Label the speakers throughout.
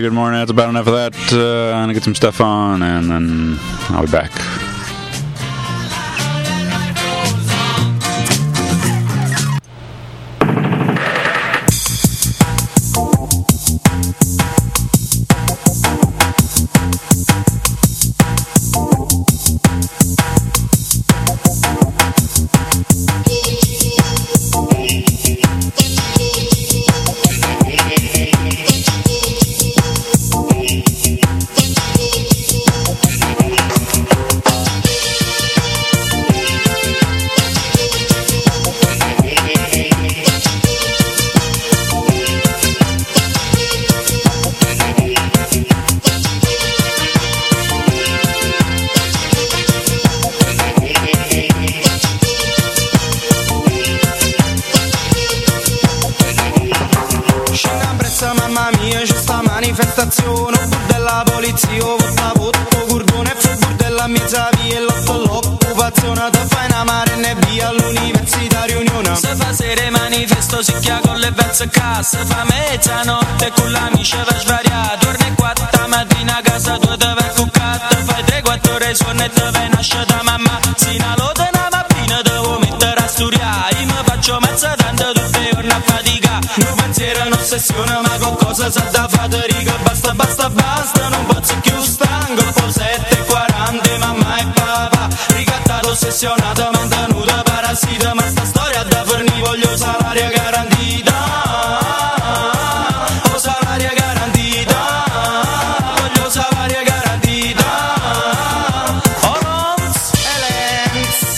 Speaker 1: good morning. That's about enough of that. I'm gonna get some stuff on, and then I'll be back.
Speaker 2: manifestazione, della polizia, voto, curdone e fu burdella, mezza via e l'occupazione, te fai una mare e via all'università riunione. Se fa sere manifesto, si chia con le verze cassa, fa mezzanotte con l'amici va svariare, torna e 4 mattina a casa tua te vai cuccata, fai 3-4 ore suona e te vai nasce da mamma, sino all'ora una mattina devo mettere a studiare, io mi faccio mezza tanto tutte le giorni a fatica, non pensiero è un'ossessione ma con cosa sa da fatica, basta, non posso più stanco, poi 7:40 mamma e papà, ricattato ossessionato, mantenuto parassita, ma sta storia da forni voglio salario garantita, oh salario garantita, voglio salario garantita, oh Roms e Lenz.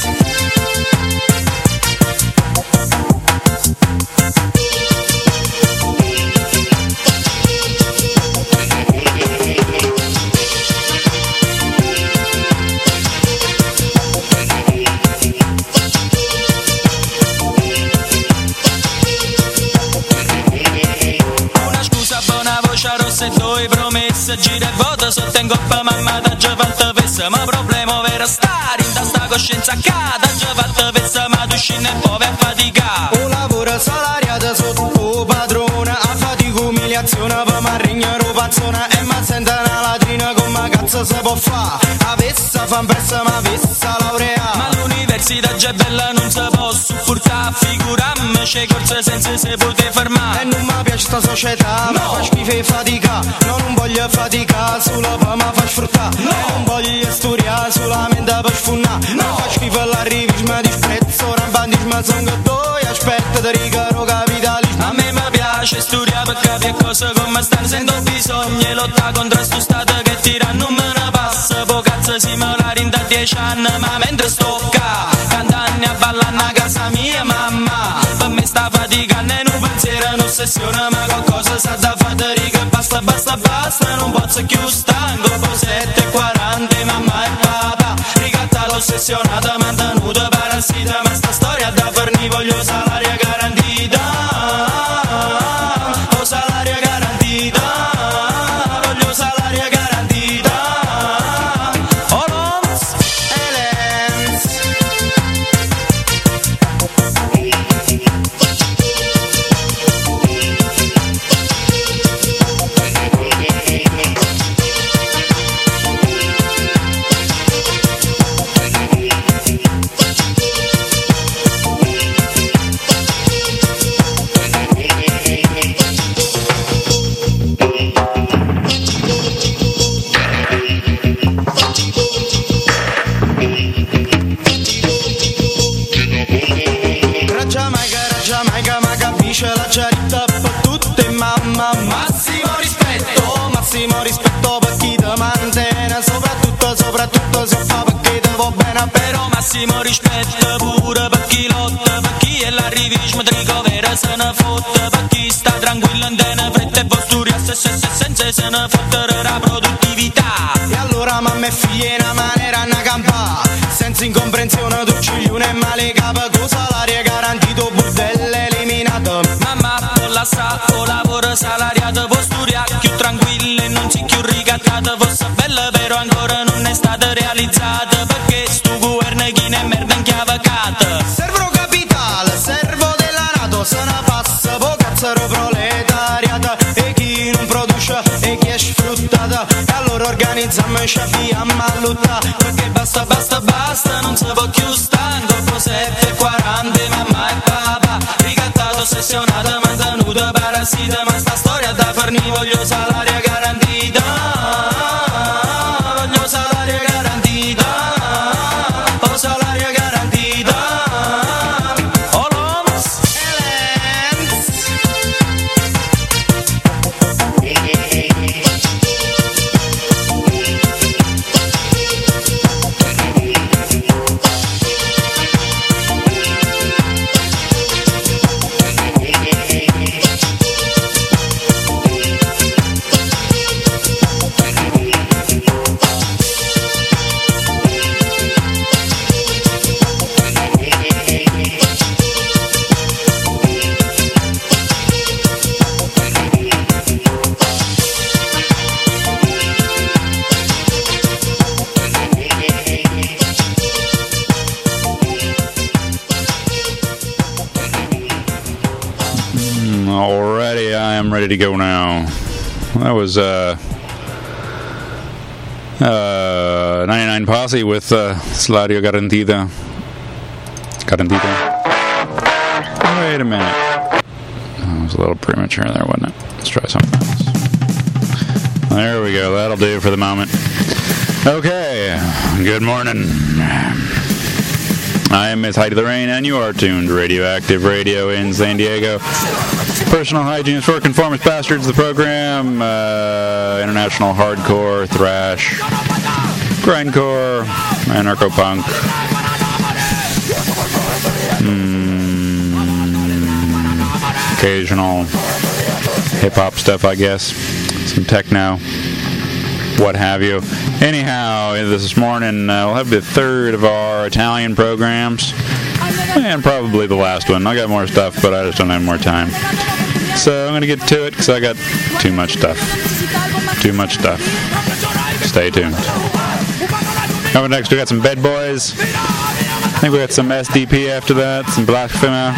Speaker 2: Rossa e due promesse, gira e vota sotto in coppa mamma da già fatta fessa, ma problema vero stare in sta coscienza accada, già fatta fessa ma tu scende e poi a faticare, un lavoro salariato sotto padrona, a fatica umiliazione per ma regna rupazzona e ma sente una latrina come cazzo si può fare, avessa fa impressa ma avessa laurea, ma l'università già è bella non si può supportare, figurammi c'è corsa senza se poter fermare, e non mi piace sta società, no. Fa schifo e fatica, no, non voglio fatica, sulla fama fa sfruttare, no. E non voglio studiare, solamente per sfunnare, no. Fa schifo l'arrivismo, disprezzo, rampantismo, sono che tu aspetta di ricaro capitalismo. A me mi piace studiare per capire cose come stanno, sento bisogno e lotta contro sto stato che tira, non me ne passa, po' cazzo similari in da 10 anni, ma mentre sto qua, cantando a ballare a casa mia mamma, per me sta faticando e non pensiero è un'ossessione, ma qualcosa sa da fatica, basta, non posso più stanco, poi 7:40 mamma e papà, ricatta l'ossessionata, mantenuta parassita, ma sta storia da forni voglio salario garantita, oh salario garantita, voglio salario garantita, oh Roms e Lenz. Giamaica, ma capisce la charita per tutte mamma, massimo rispetto per chi ti mantiene, soprattutto se fa perché ti va bene, però massimo rispetto pure per chi lotta, per chi è l'arrivismo di ricovera se ne fotte, per chi sta tranquillo in tene fretta e posturia senza se ne fottere la produttività, e allora mamma e figlia in una maniera a campa, senza incomprensione tu ciglione e male capa, con salario garantito burdelle eliminato, mamma con la o lavoro salariato, può studiare più tranquillo e non si più ricattato, fosse bella però ancora non è stata realizzata, perché sto governo chi ne merda in chiave cata, servo capitale, servo della NATO, se ne passa po' cazzaro proletariata, e chi non produce e chi è organizziamoci abbiamo a lottare, perché basta, basta, basta, non si può più stare, dopo 7:40 mamma e papà, ricattato, ossessionato, mantenuto, parassita, ma sta storia da farni voglio salaria garantita, voglio salaria garantita, oh salaria garantita, oh l'OMS,
Speaker 1: Alrighty, I am ready to go now. That was 99 Posse with Salario Garantita. Wait a minute. That was a little premature there, wasn't it? Let's try something else. There we go. That'll do for the moment. Okay. Good morning. I am Miss Heidi Lorraine, and you are tuned to Radioactive Radio in San Diego. Personal hygienist for conformist bastards, the program, international hardcore, thrash, grindcore, anarcho-punk, occasional hip-hop stuff, I guess, some techno, what have you. Anyhow, this morning we'll have the third of our Italian programs, and probably the last one. I got more stuff, but I just don't have more time. So I'm going to get to it because I got too much stuff. Stay tuned. Coming next, we got some Bed Boys. I think we got some SDP after that, some Blasphema.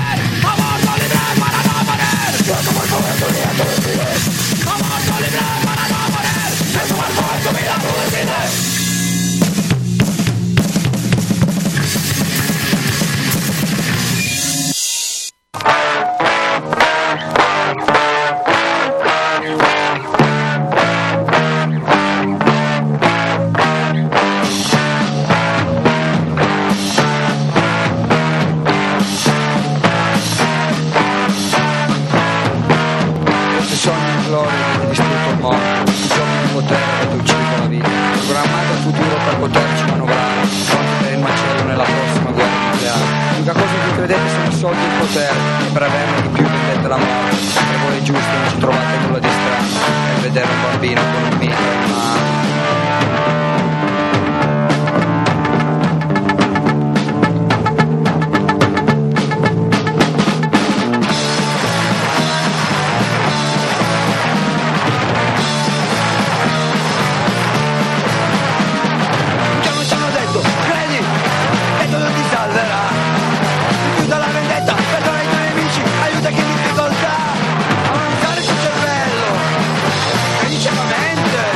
Speaker 3: Aiuta che difficoltà, avanzare sul cervello, e dice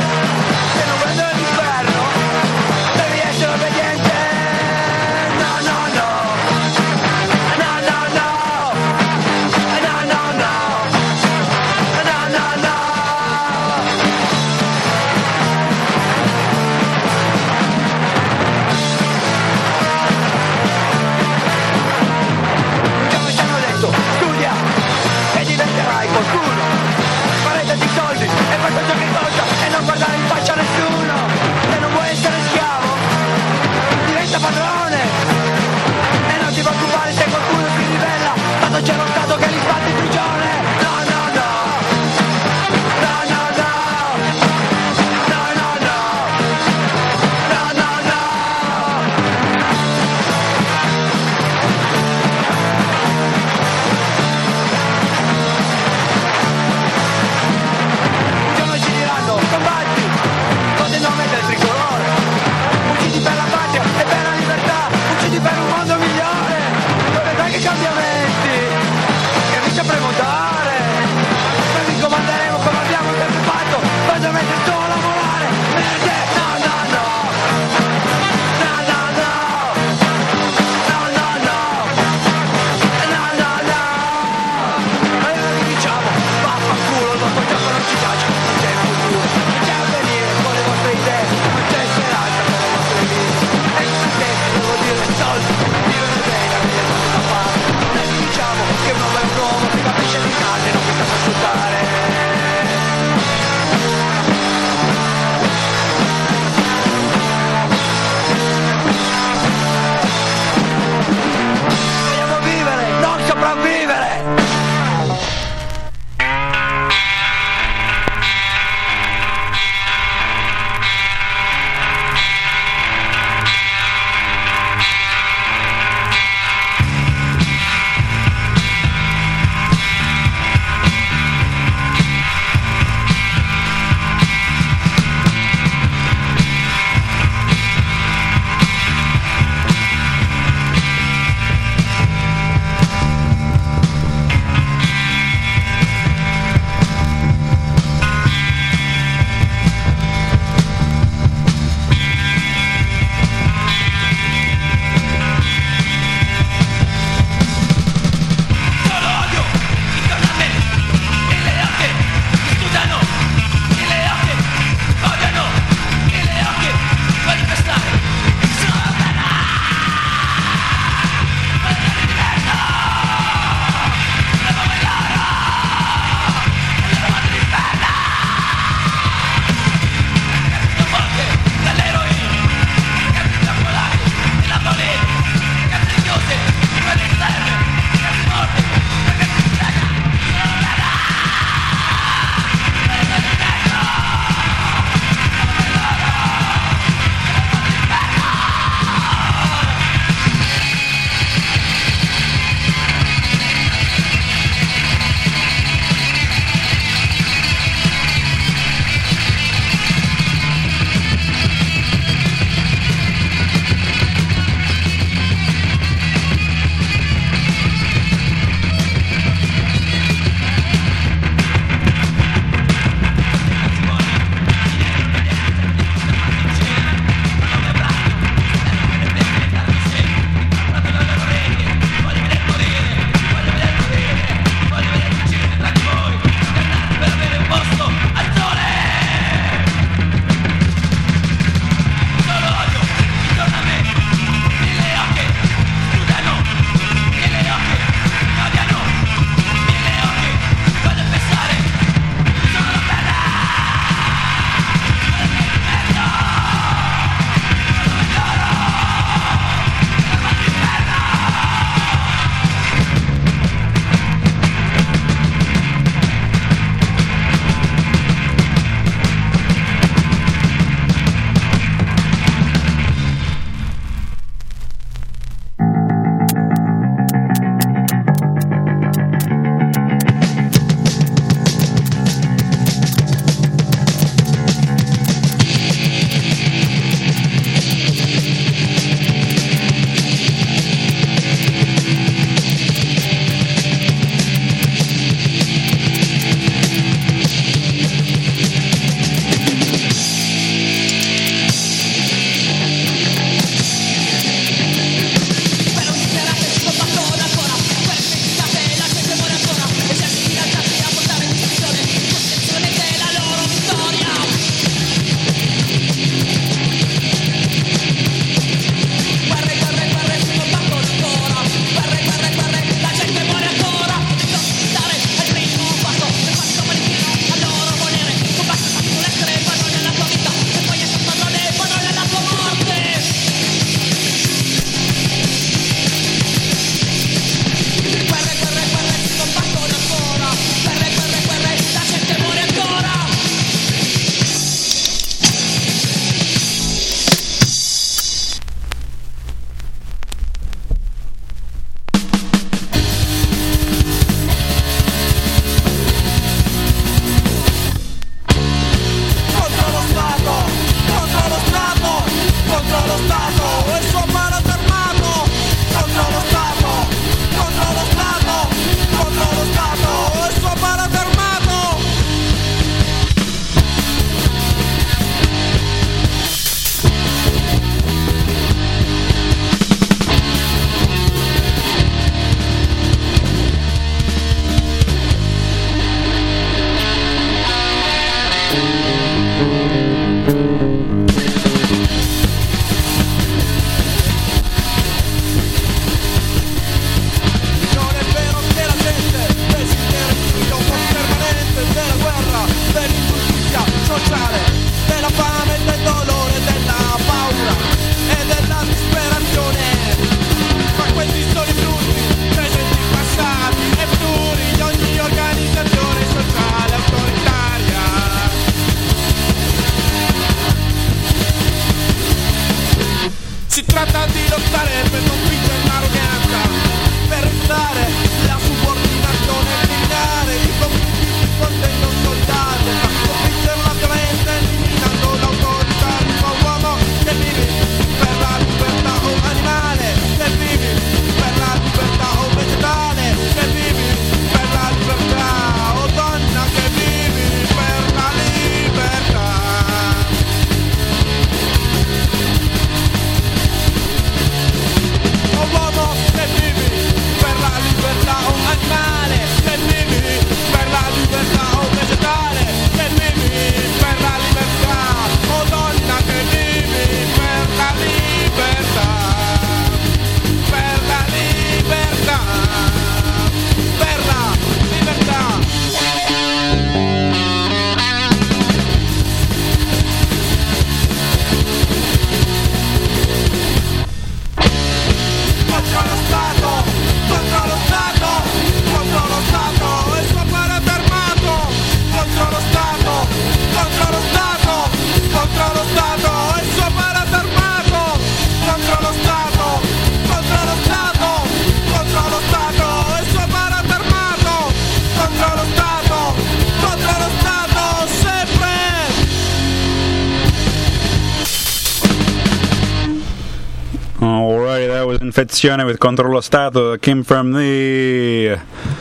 Speaker 1: Infezione with Contro lo Stato came from the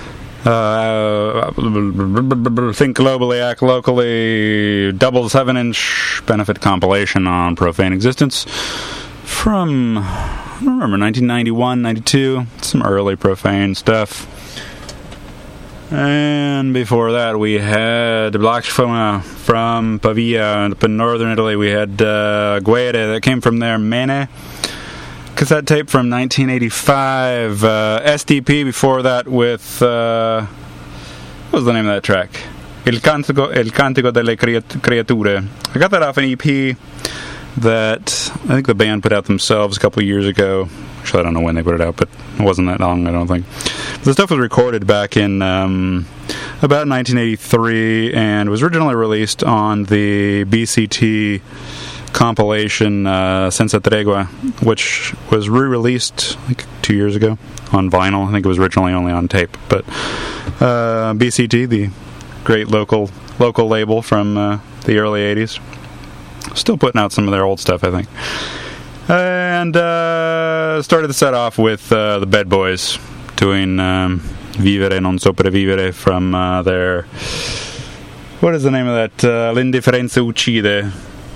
Speaker 1: Think Globally, Act Locally double 7-inch benefit compilation on Profane Existence from, I don't remember, 1991, 92, some early Profane stuff. And before that we had Blackfona from Pavia up in northern Italy. We had Guede, that came from their Mene cassette tape from 1985. SDP before that with what was the name of that track? Il Cantico delle Creature. I got that off an EP that I think the band put out themselves a couple of years ago. Actually, I don't know when they put it out, but it wasn't that long, I don't think. The stuff was recorded back in about 1983 and was originally released on the BCT compilation Senza Tregua, which was re-released like 2 years ago on vinyl. I think it was originally only on tape, but BCT, the great local label from the early 80s, still putting out some of their old stuff, I think. And started the set off with the Bad Boys doing Vivere non sopravvivere from their, what is the name of that? L'indifferenza uccide.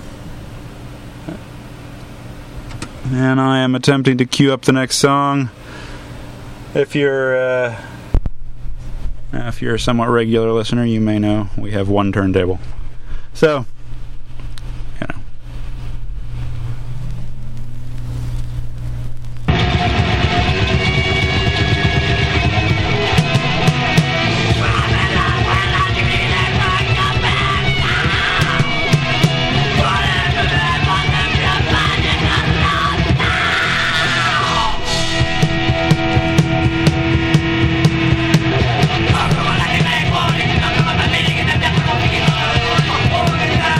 Speaker 1: And I am attempting to cue up the next song. If you're a somewhat regular listener, you may know we have one turntable. So, you know.
Speaker 3: Oh,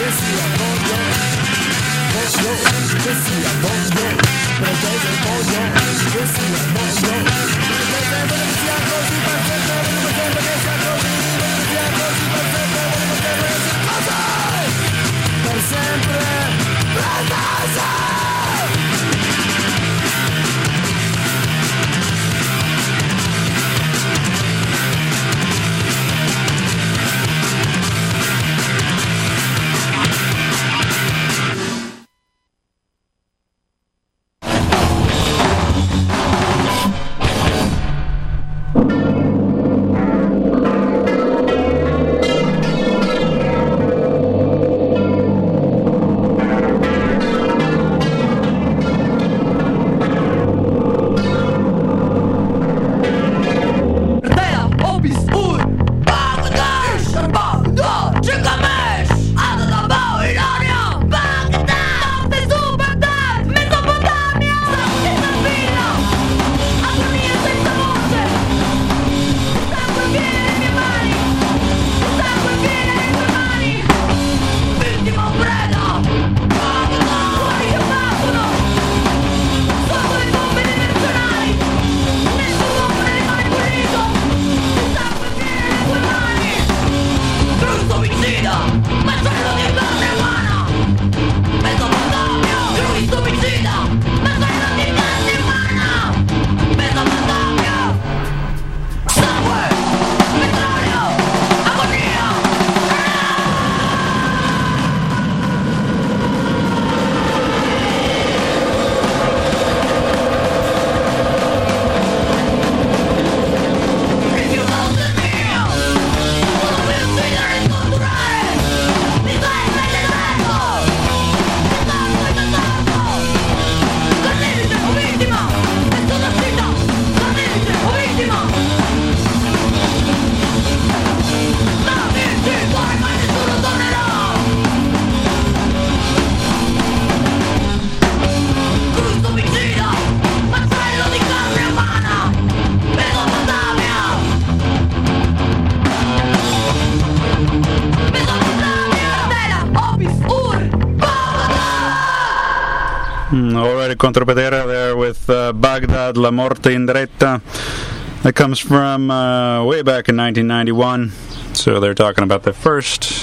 Speaker 1: Already Contropoedia there with Baghdad, La Morte in Dretta. That comes from way back in 1991. So they're talking about the first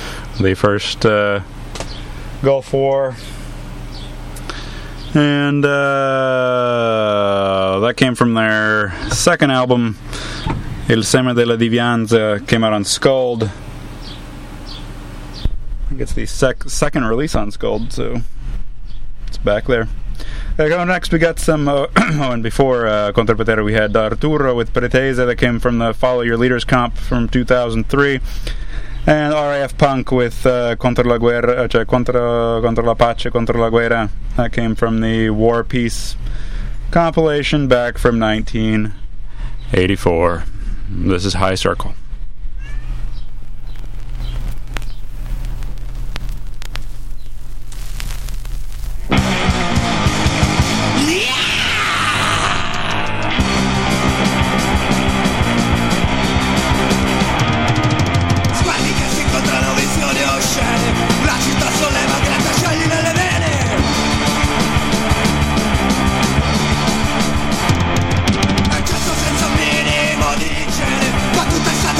Speaker 1: Gulf War. And that came from their second album, Il Seme della Divianza, came out on Skuld. I think it's the second release on Skuld, so it's back there. Next we got some, and before Contropoedia we had Arturo with Pretesa, that came from the Follow Your Leaders comp from 2003. And RAF Punk with Contra la Guerra, contra la Pace, Contra la Guerra. That came from the War Peace compilation back from 1984. This is High Circle.
Speaker 3: Accesso senza un minimo di igiene, ma tutta è stata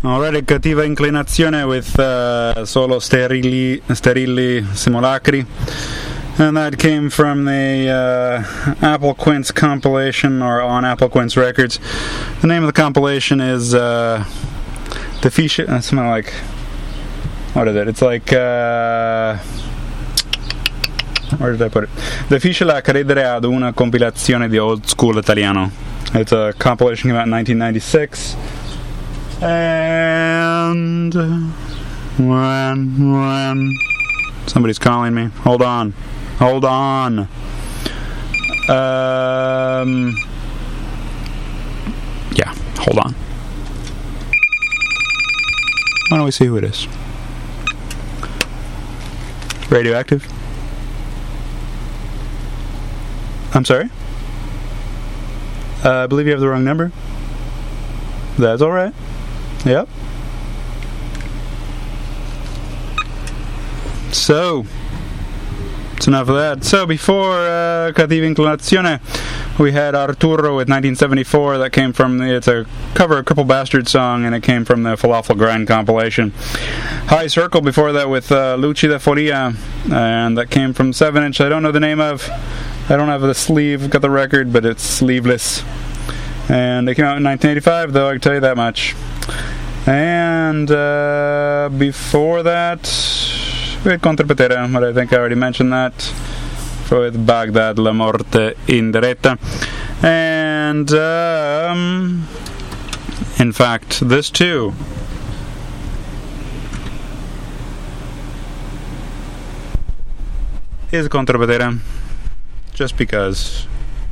Speaker 1: Already Cattiva Inclinazione with Solo Sterili Simulacri. And that came from the Apple Quince compilation, or on Apple Quince Records. The name of the compilation is Difficile... something like... What is it? It's like... where did I put it? Difficile credere ad una compilazione di old school italiano. It's a compilation came out in 1996. And... when... Somebody's calling me. Hold on. Yeah, hold on. Why don't we see who it is? Radioactive? I'm sorry? I believe you have the wrong number. That's alright. Yep. So... It's enough of that. So before Cattiva Inclinazione, we had Arturo with 1974. That came from it's a cover of Cripple Bastard song, and it came from the Falafel Grind compilation. High Circle before that with Lucida Folia, and that came from 7-inch. I don't know the name of. I don't have the sleeve. I've got the record, but it's sleeveless. And they came out in 1985, though, I can tell you that much. And before that... we had Contropetere, but I think I already mentioned that, with Baghdad, La Morte in Diretta. And, in fact, this too. Is Contropetere, just because...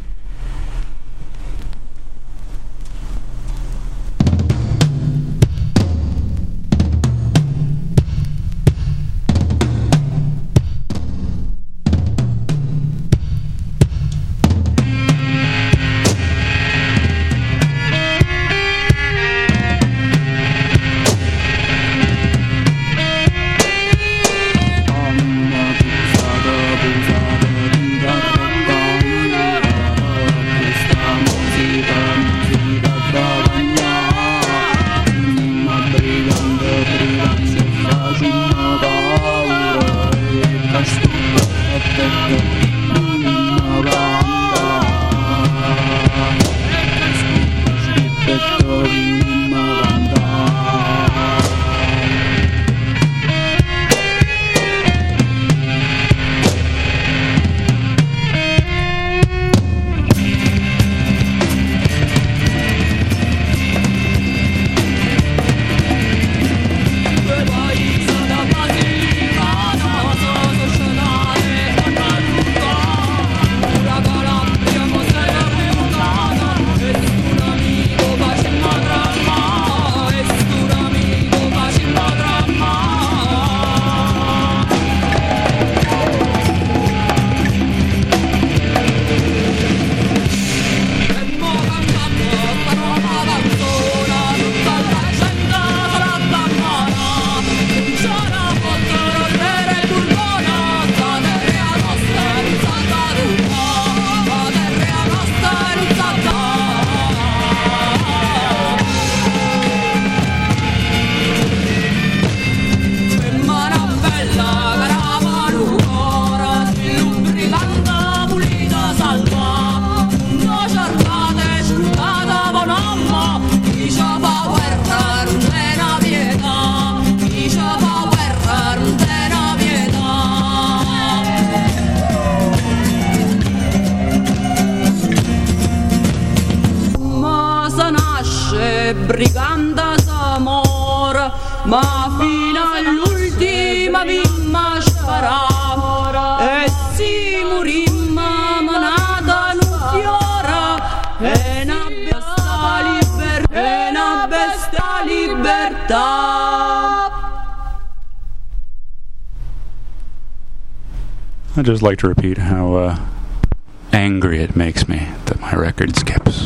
Speaker 3: briganda s'amor, ma fino all'ultima vimma sparà, e si murimma monata non fiora, e una besta libertà.
Speaker 1: I'd just like to repeat how angry it makes me that my record skips.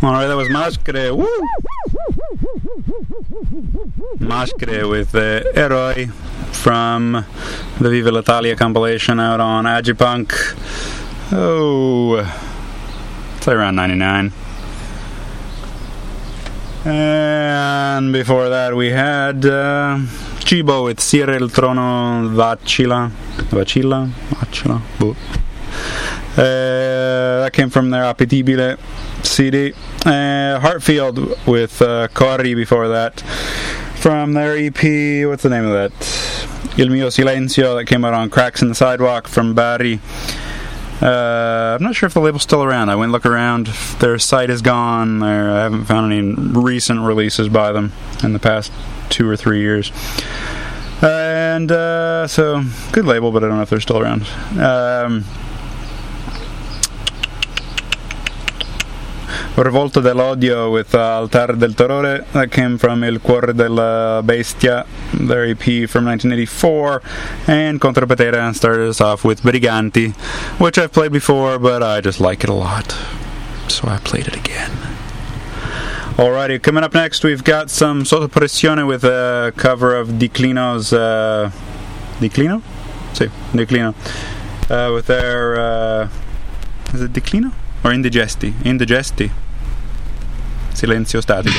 Speaker 1: Alright, that was Maschere. Woo! Maschere with Eroi from the Viva l'Italia compilation out on Agipunk. Oh, it's around 99. And before that we had Cibo with Sierra il Trono Vacilla. That came from their Appetibile CD. Heartfield with Corri before that. From their EP, what's the name of that? Il Mio Silenzio, that came out on Cracks in the Sidewalk from Bari. I'm not sure if the label's still around. I went and look around. Their site is gone. I haven't found any recent releases by them in the past 2 or 3 years. And so, good label, but I don't know if they're still around. Rivolto dell'Odio with Altar del Terrore, that came from Il Cuore della Bestia, their EP from 1984, and Contropetera started us off with Briganti, which I've played before, but I just like it a lot, so I played it again. Alrighty, coming up next we've got some Sotto Pressione with a cover of Declino's Declino? Sì, Declino. With their is it Declino? Or Indigesti? Indigesti. Silenzio statico.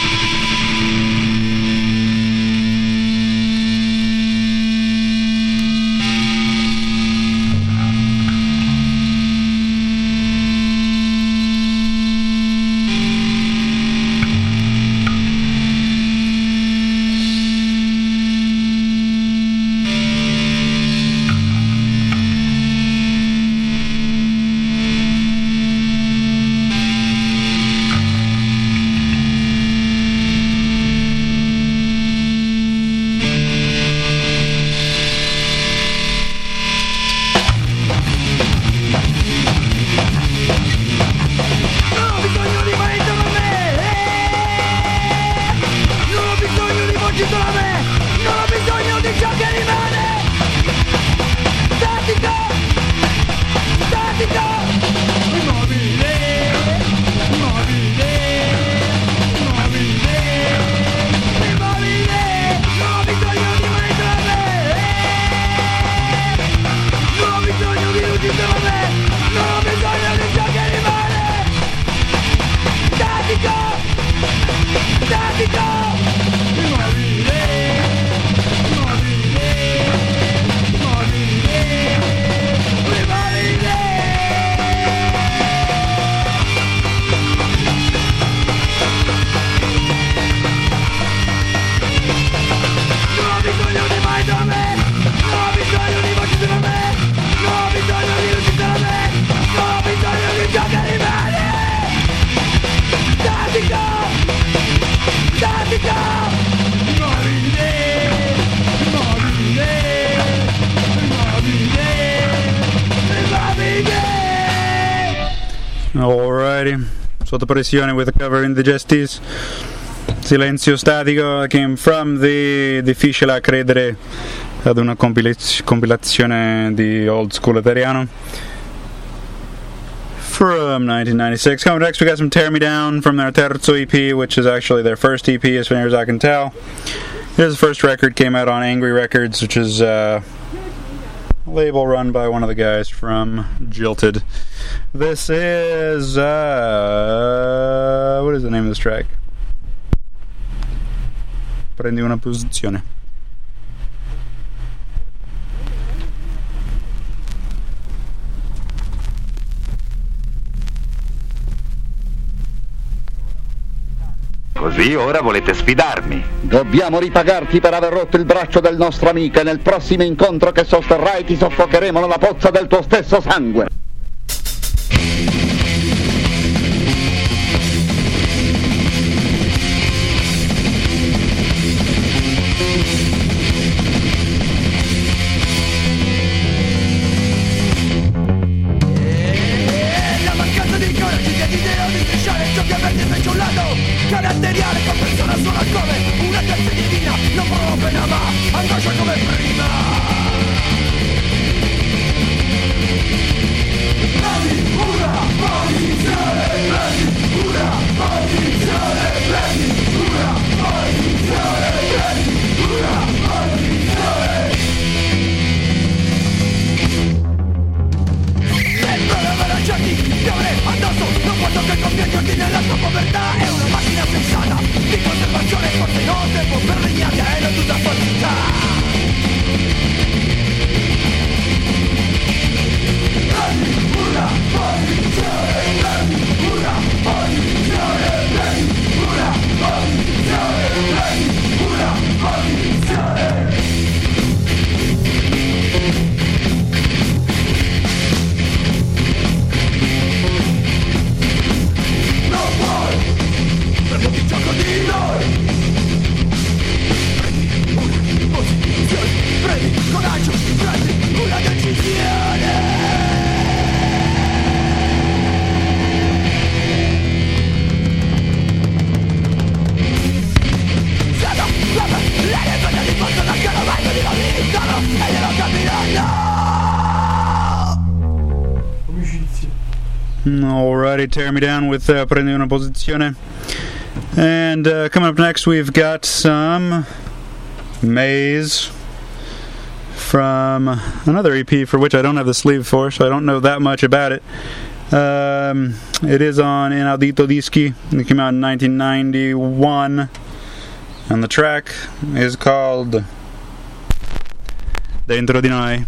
Speaker 1: Alrighty, Sotto Pressione with a cover in the Gestis. Silenzio Statico came from the Difficile a Credere, ad una compilazione di Old School Italiano from 1996. Coming next, we got some Tear Me Down from their Terzo EP, which is actually their first EP as far as I can tell. His first record came out on Angry Records, which is a label run by one of the guys from Jilted. This is what is the name of this track? Prendi una posizione.
Speaker 4: Così ora volete sfidarmi.
Speaker 5: Dobbiamo ripagarti per aver rotto il braccio del nostro amico e nel prossimo incontro che sosterrai ti soffocheremo nella pozza del tuo stesso sangue.
Speaker 6: Caratteriale con persona sola come una terza divina, non proprio ma angoscia come prima.
Speaker 1: Alrighty, tear me down with Prendi una posizione. And coming up next, we've got some Maze from another EP for which I don't have the sleeve for, so I don't know that much about it. It is on Inaudito Dischi. It came out in 1991, and the track is called Dentro di Noi.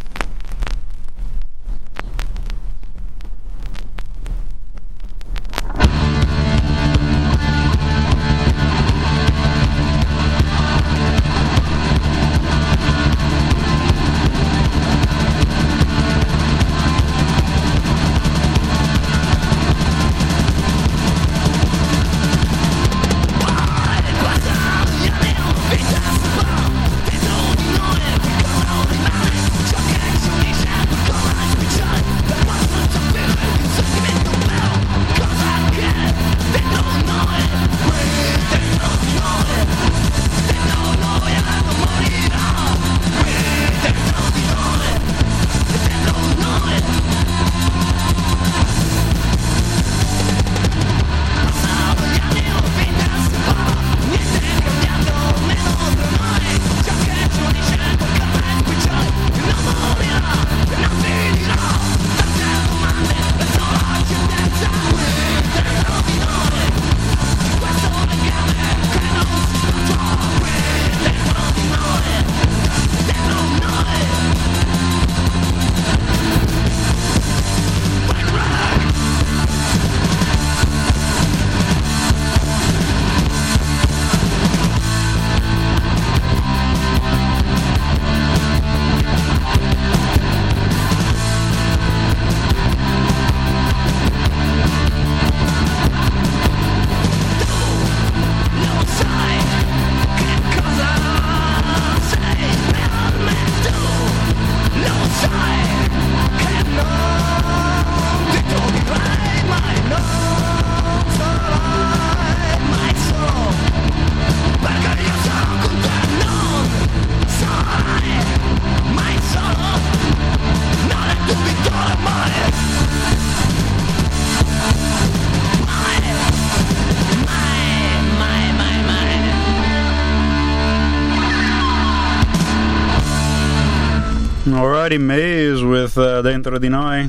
Speaker 1: Alrighty, Maze with Dentro di Noi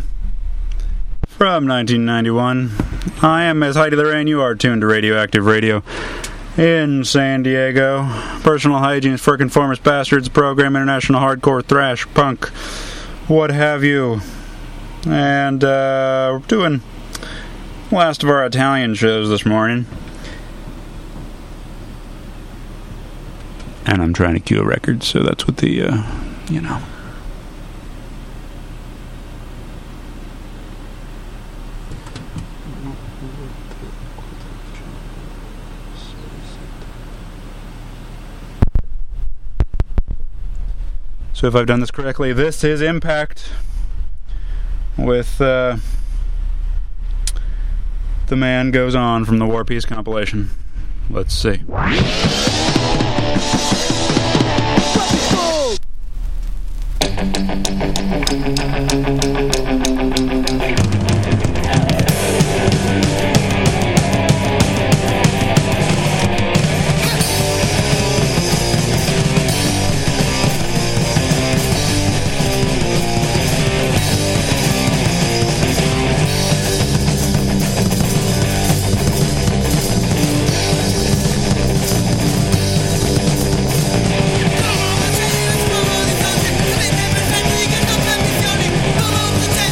Speaker 1: from 1991. I am Ms. Heidi the Rain. You are tuned to Radioactive Radio in San Diego. Personal Hygiene for Conformist Bastards program, international hardcore, thrash, punk, what have you. And we're doing the last of our Italian shows this morning. And I'm trying to cue a record, so that's what the, So if I've done this correctly, this is Impact with The Man Goes On from the War Peace compilation. Let's see.
Speaker 4: Missioni,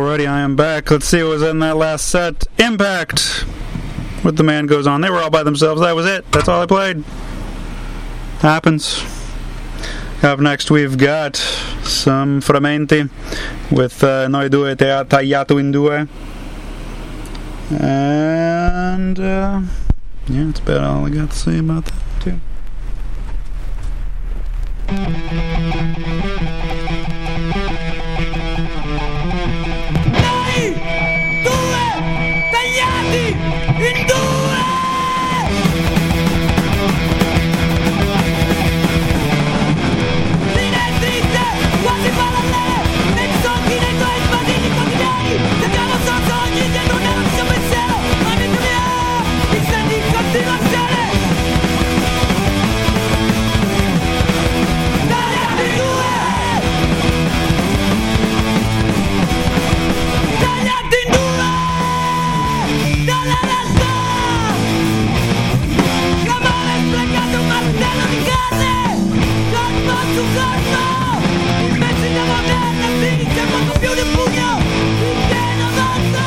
Speaker 1: Alrighty, I am back. Let's see what was in that last set. Impact with The Man Goes On. They were all by themselves. That was it. That's all I played. Happens. Up next, we've got some Frammenti with Noi Due Tagliato in Due. And, yeah, that's about all I got to say about that, too.
Speaker 6: In due! Linee dritte, quasi parallele, nei sogni dei tuoi sbadini quotidiani. Cerchiamo solo sogni dietro un ansia pensiero. Amico mio, mi senti in continuazione. Tagliati in due! Tagliati in due! Dalla realtà! L'amore è sprecato un martello di carne! Corpo su corpo! Immensità moderna si inizia poco più di un pugno! In pieno volto!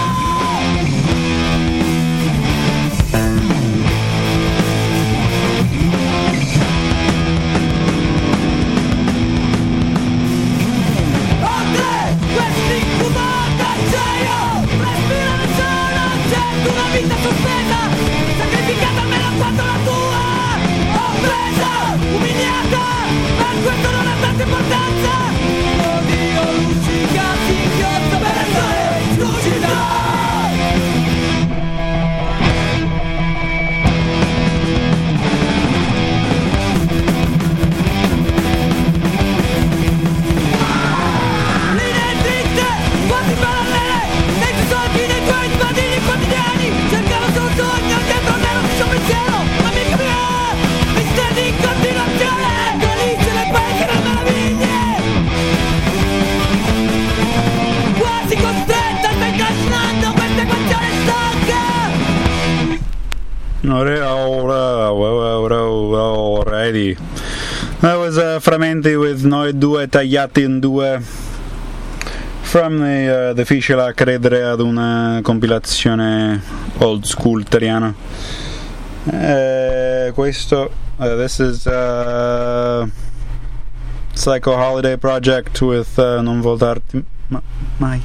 Speaker 6: Oltre questi incubo d'acciaio! Respirare solo, sento una vita sospesa! Sacrificata almeno quanto la tua! Offesa, umiliata! Ma questo non ha tanta importanza! Odio, luccica, singhiozzo per essere lucida! Linee dritte, quasi parallele, nei tuoi solchi, nei tuoi sbadini quotidiani. Cercavo solo un sogno dietro nello stesso pensiero. Amico mio, mi stendi in continuazione. Felice le paesi le meraviglie. Quasi costretta, stai trascinando questa equazione stanca.
Speaker 1: Alrighty. That was Frammenti with Noi Due Tagliati in Due from the difficile a credere ad una compilazione old school italiana. Questo this is Psycho Holiday Project with Non Voltarti Mai.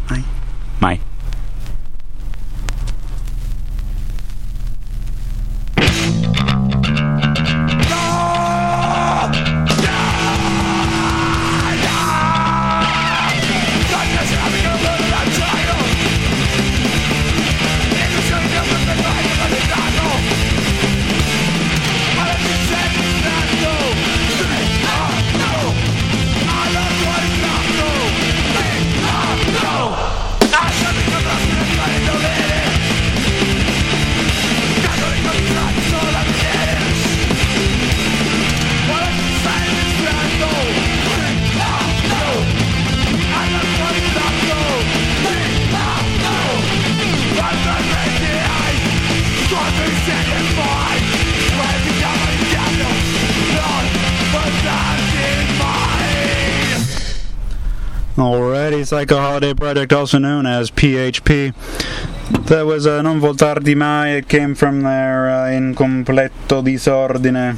Speaker 1: Alrighty, Psycho Holiday Project, also known as PHP. That was Non Voltarti Mai. It came from their Incompleto Disordine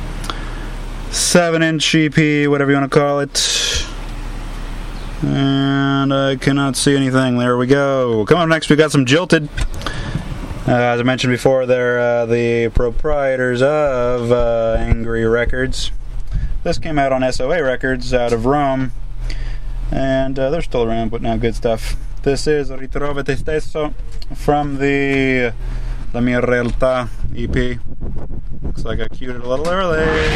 Speaker 1: 7-inch EP, whatever you want to call it. And I cannot see anything. There we go. Coming up next, we got some Jilted. As I mentioned before, they're the proprietors of Angry Records. This came out on SOA Records out of Rome. And they're still around putting out good stuff. This is Ritrova te stesso from the La Mia Realtà EP. Looks like I queued it a little early.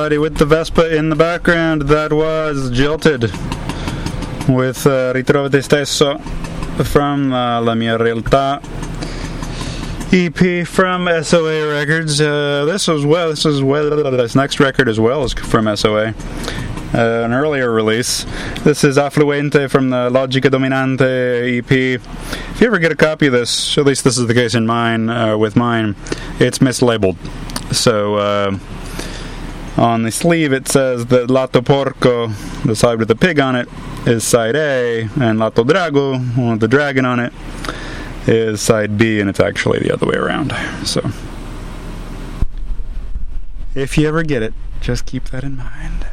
Speaker 1: everybody, with the Vespa in the background. That was Jilted with Ritrovo te stesso from La Mia Realtà EP from SOA Records. This next record as well is from SOA. An earlier release. This is Affluente from the Logica Dominante EP. If you ever get a copy of this, at least this is the case in mine, with mine, it's mislabeled. So on the sleeve it says that Lato Porco, the side with the pig on it, is side A, and Lato Drago, with the dragon on it, is side B, and it's actually the other way around. So if you ever get it, just keep that in mind.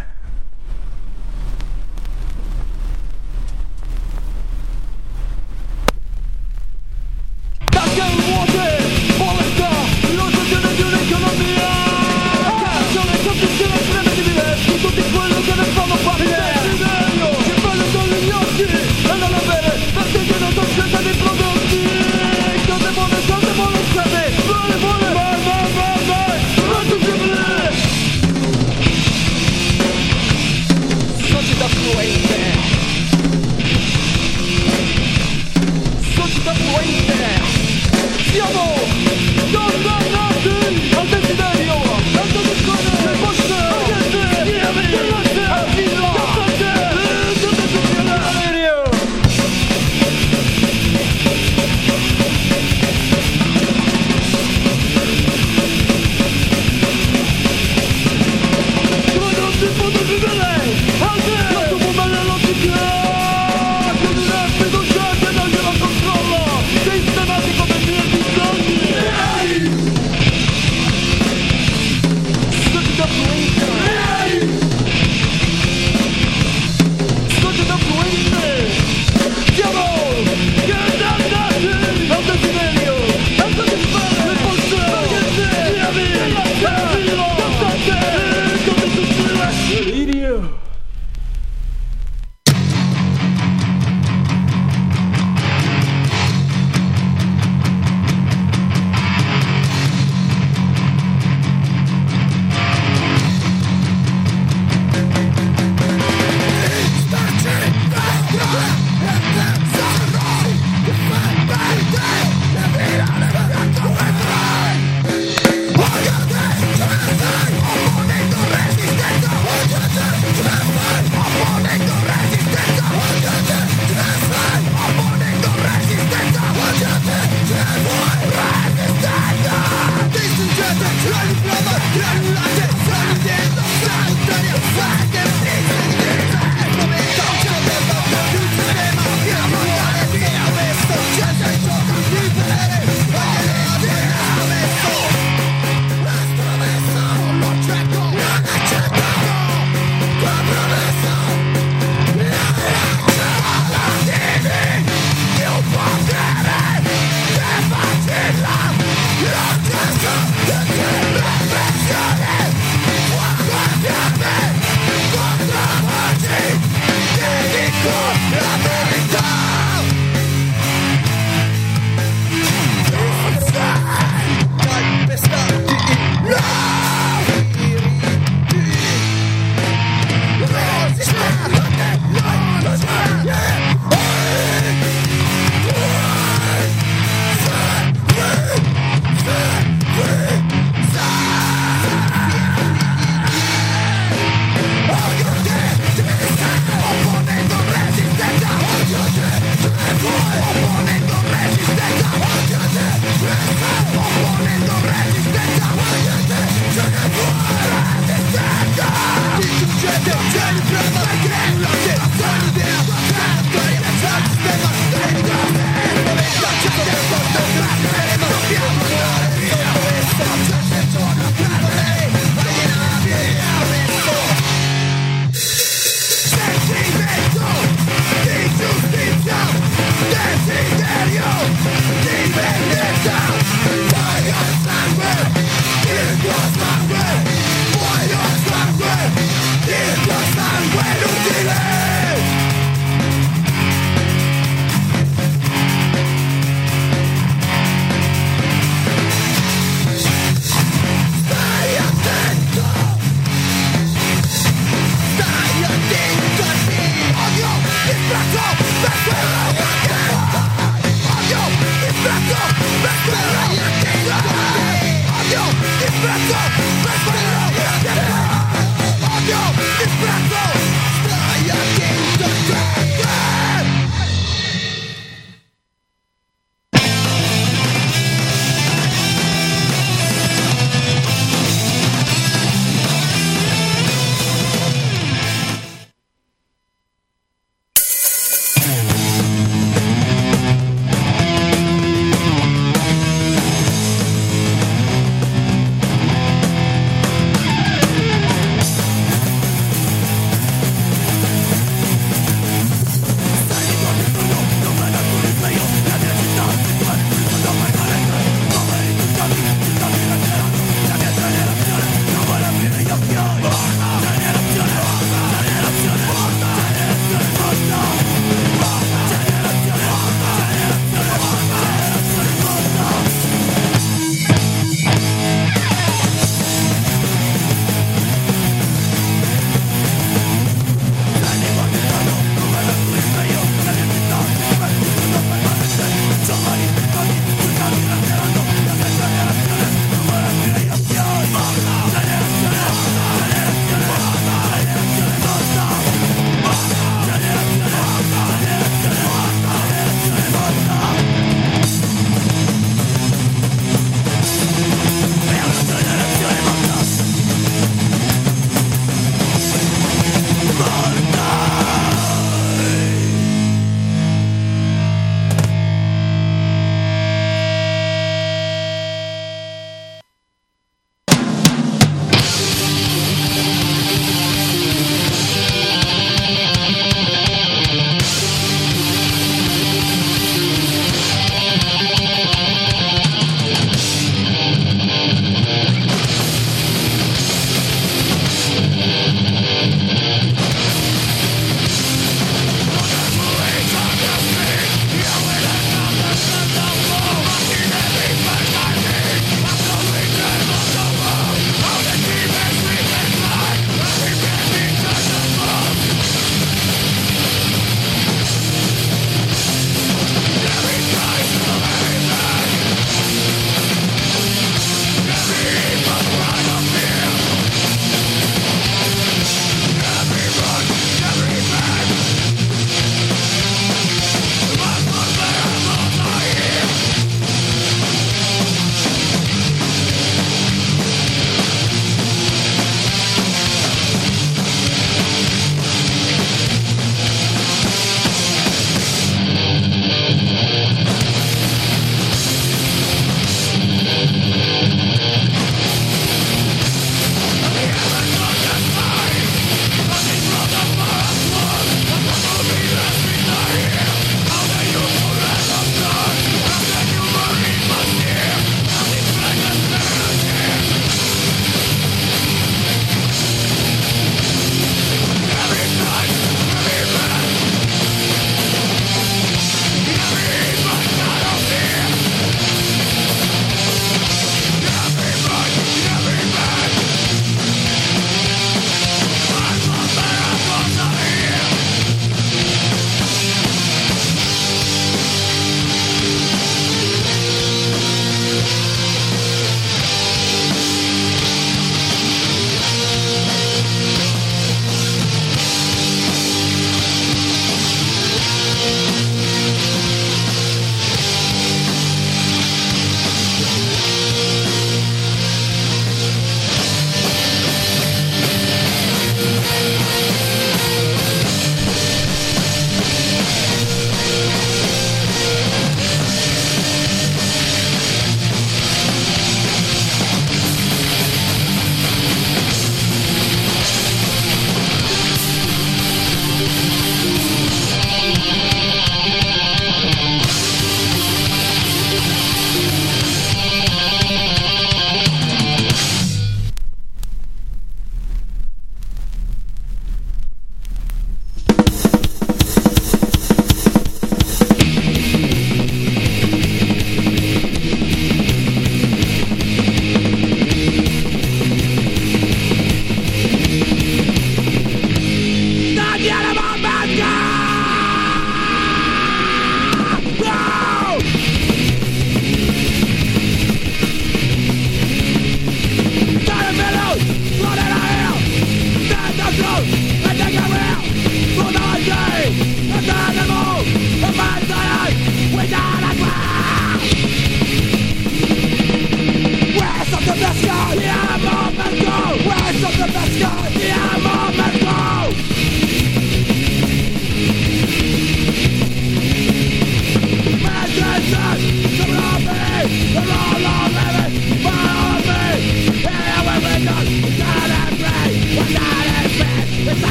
Speaker 4: Resistenza,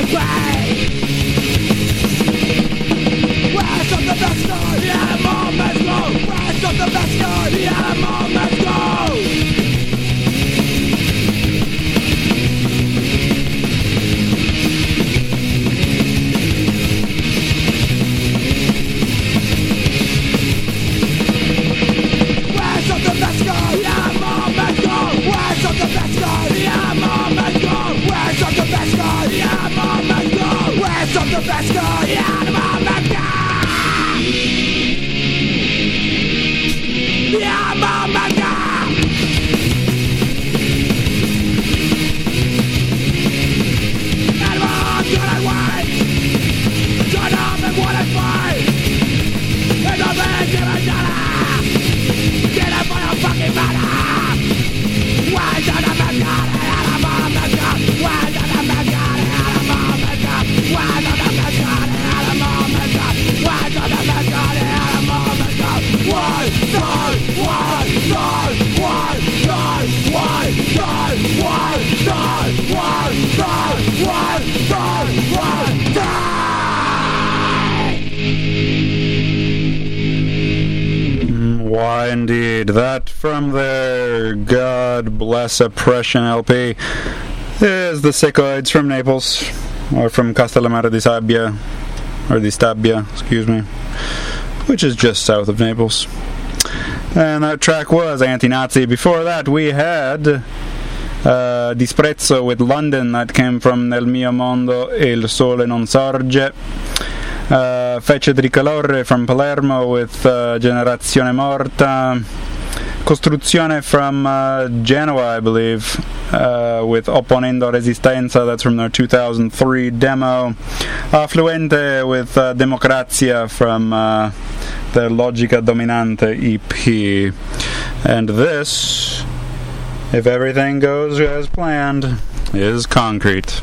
Speaker 6: West of the best guy, yeah, mom, let's go. West of the best guy, yeah, mom, let's go. West of the best guy, yeah, mom, let's go. West of the best guy, yeah, mom, let's go. West of the best guy, yeah, mom, let's go. West of the best guy, yeah, mom, let's go. Yeah, mom, let's go. And mom, couldn't wait. Turn up and wouldn't fight. It's a big different dollar. Get it for your fucking mother. Why does the best guy, yeah, mom, let's go. Why does the best guy, yeah, mom, let's go. Why does the best guy, yeah, mom, let's go. Why does the best guy, yeah, mom, let's go. Why,
Speaker 1: Why indeed. That from their God Bless Oppression LP is the Sickoids from Naples, or from Castellammare di Sabbia, or di Stabia, excuse me, which is just south of Naples. And that track was Anti-Nazi. Before that we had Disprezzo with London, that came from Nel mio mondo il sole non sorge. Fece Tricolore from Palermo with Generazione Morta. Costruzione from Genoa, I believe, with Opponendo Resistenza, that's from their 2003 demo. Affluente with Democrazia from their Logica Dominante EP. And this, if everything goes as planned, is Concrete.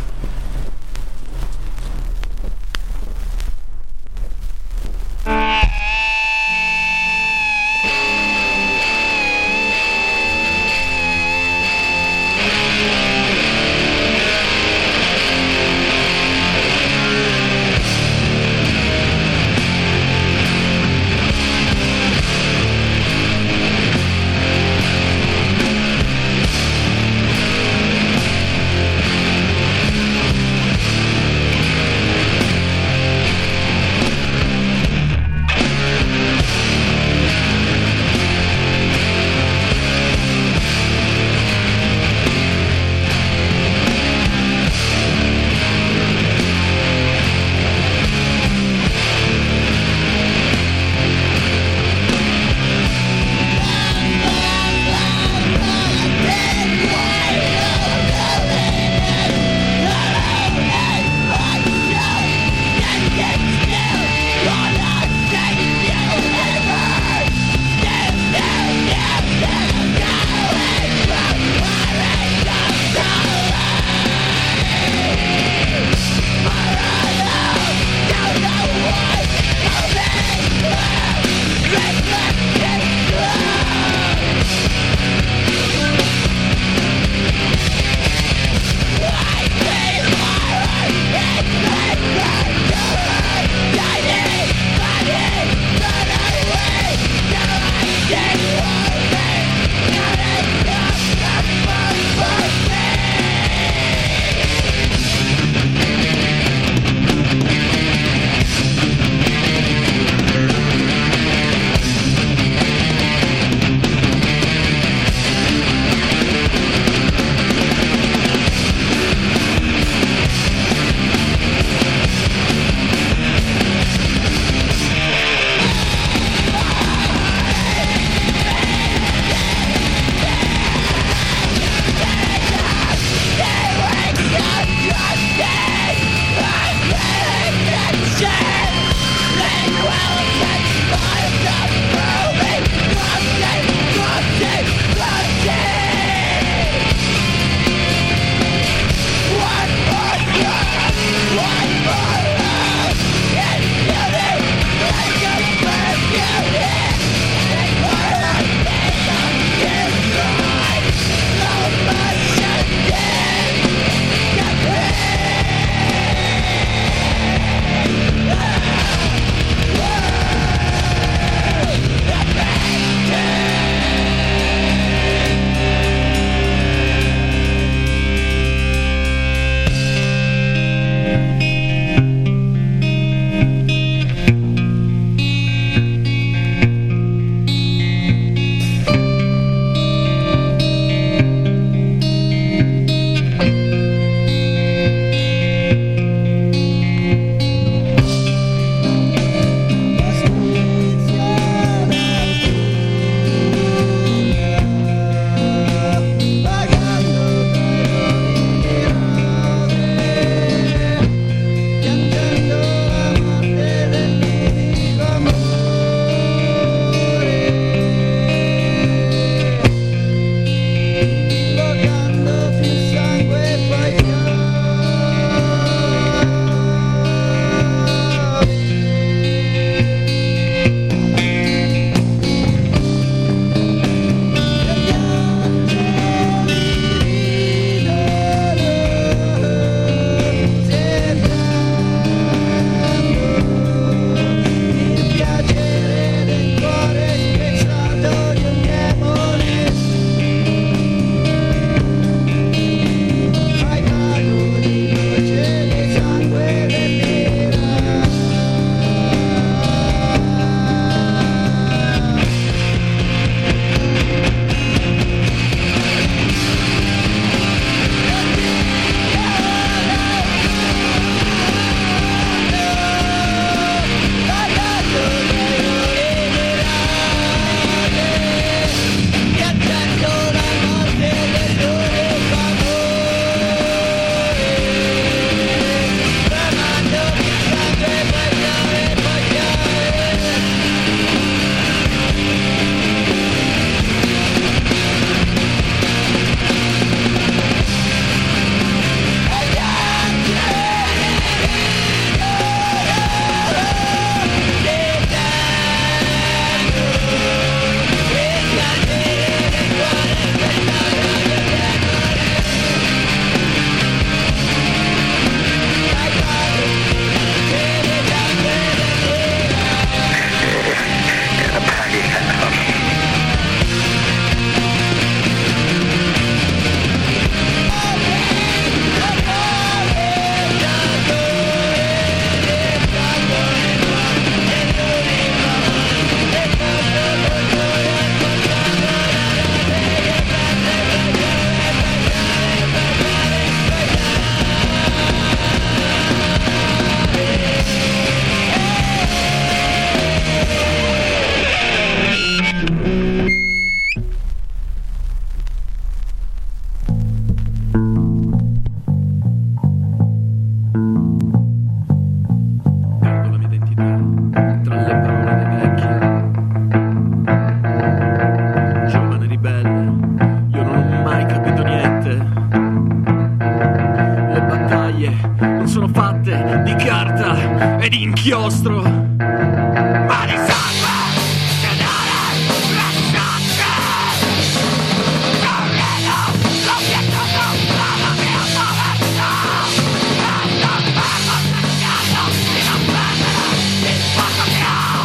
Speaker 4: sono fatte di carta e di inchiostro, ma di sangue, denaro, lasciate. Non vedo l'obiettivo della mia povertà, e non fermo cercando di non perdere il poco che ho.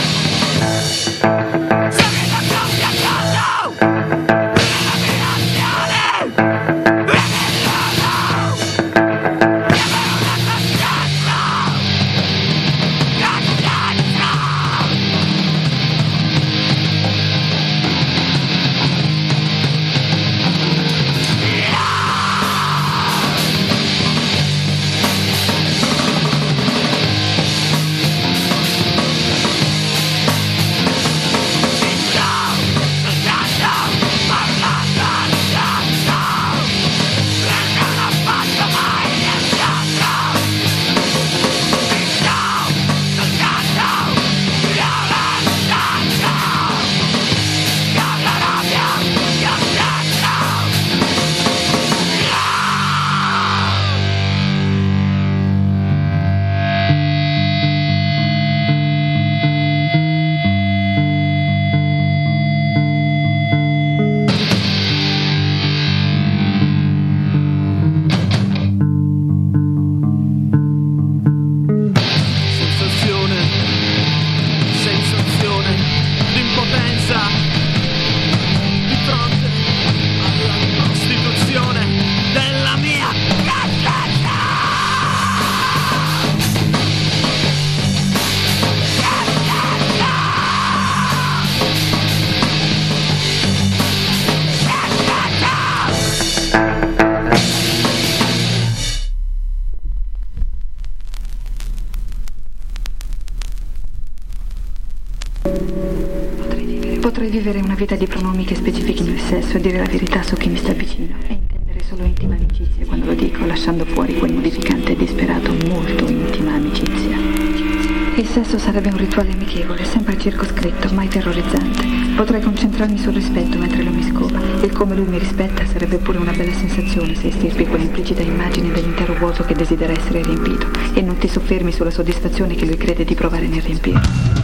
Speaker 4: Se mi sto cambiando nella mia azione, sensazione d'impotenza di fronte alla prostituzione della mia coscienza.
Speaker 7: Potrei vivere una vita di pronomi che specifichino il sesso e dire la verità su chi mi sta vicino e intendere solo intima amicizia quando lo dico, lasciando fuori quel modificante e disperato molto intima amicizia. Il sesso sarebbe un rituale amichevole, sempre circoscritto, mai terrorizzante. Potrei concentrarmi sul rispetto mentre lo mi scopa. Il come lui mi rispetta sarebbe pure una bella sensazione se estirpi quell'implicita immagine dell'intero vuoto che desidera essere riempito e non ti soffermi sulla soddisfazione che lui crede di provare nel riempire.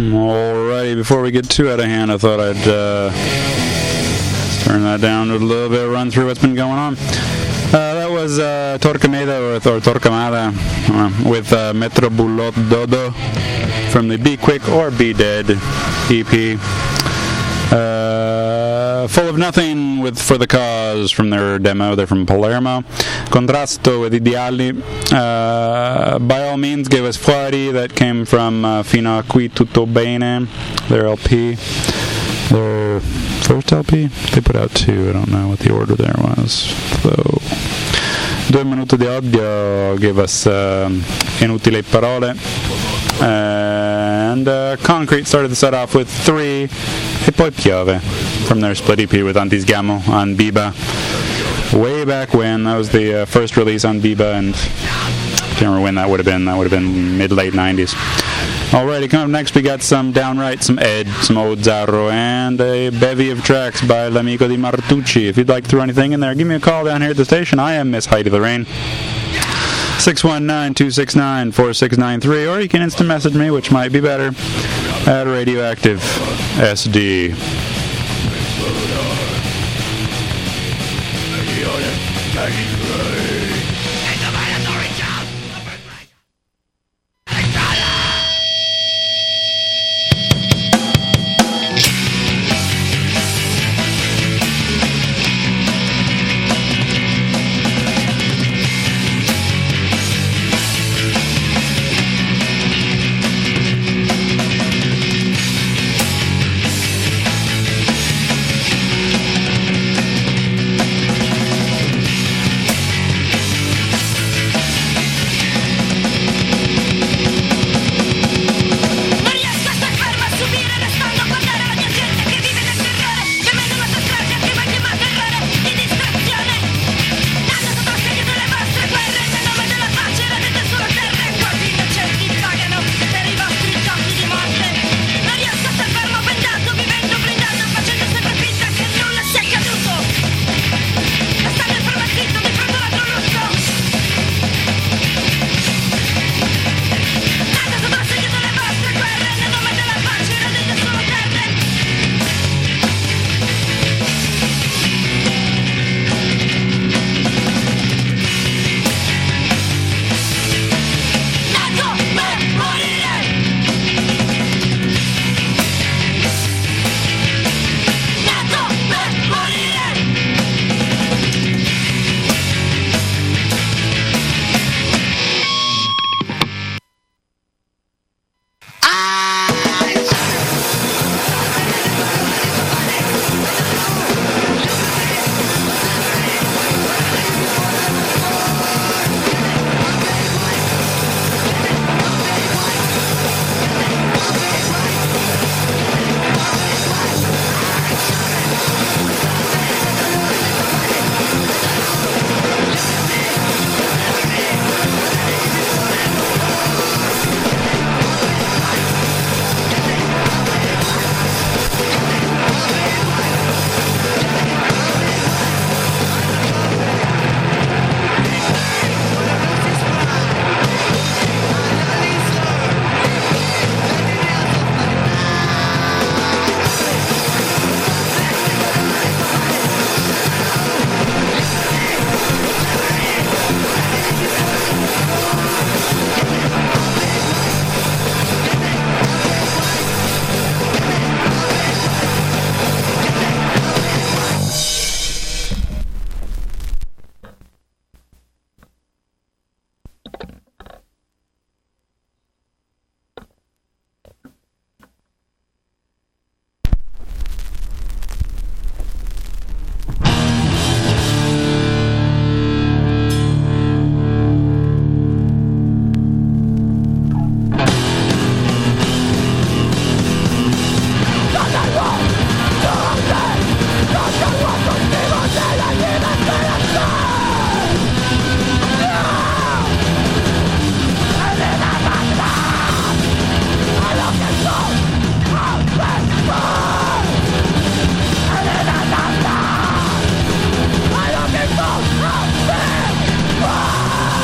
Speaker 1: Alrighty, before we get too out of hand, I thought I'd turn that down to a little bit, run through what's been going on. That was Torquemada or Torquemada with Metro Bulot Dodo from the Be Quick or Be Dead EP. Full of Nothing with For the Cause from their demo. They're from Palermo. Contrasto with Ideali. By All Means Give Us Fuori. That came from Fino a Qui Tutto Bene, their LP. Their first LP? They put out two. I don't know what the order there was. So, 2 Minuti di Odio gave us Inutili Parole. And Concrete started the set off with 3 E Poi Piove from their split EP with Antisgamo on Biba. Way back when, that was the first release on Biba, and I can't remember when that would have been. That would have been mid-late 90s. Alrighty, coming up next we got some Downright, some Ed, some Old Zarro, and a bevy of tracks by L'Amico di Martucci. If you'd like to throw anything in there, give me a call down here at the station. I am Miss Heidi Lorraine. 619-269-4693, or you can instant message me, which might be better, at Radioactive SD.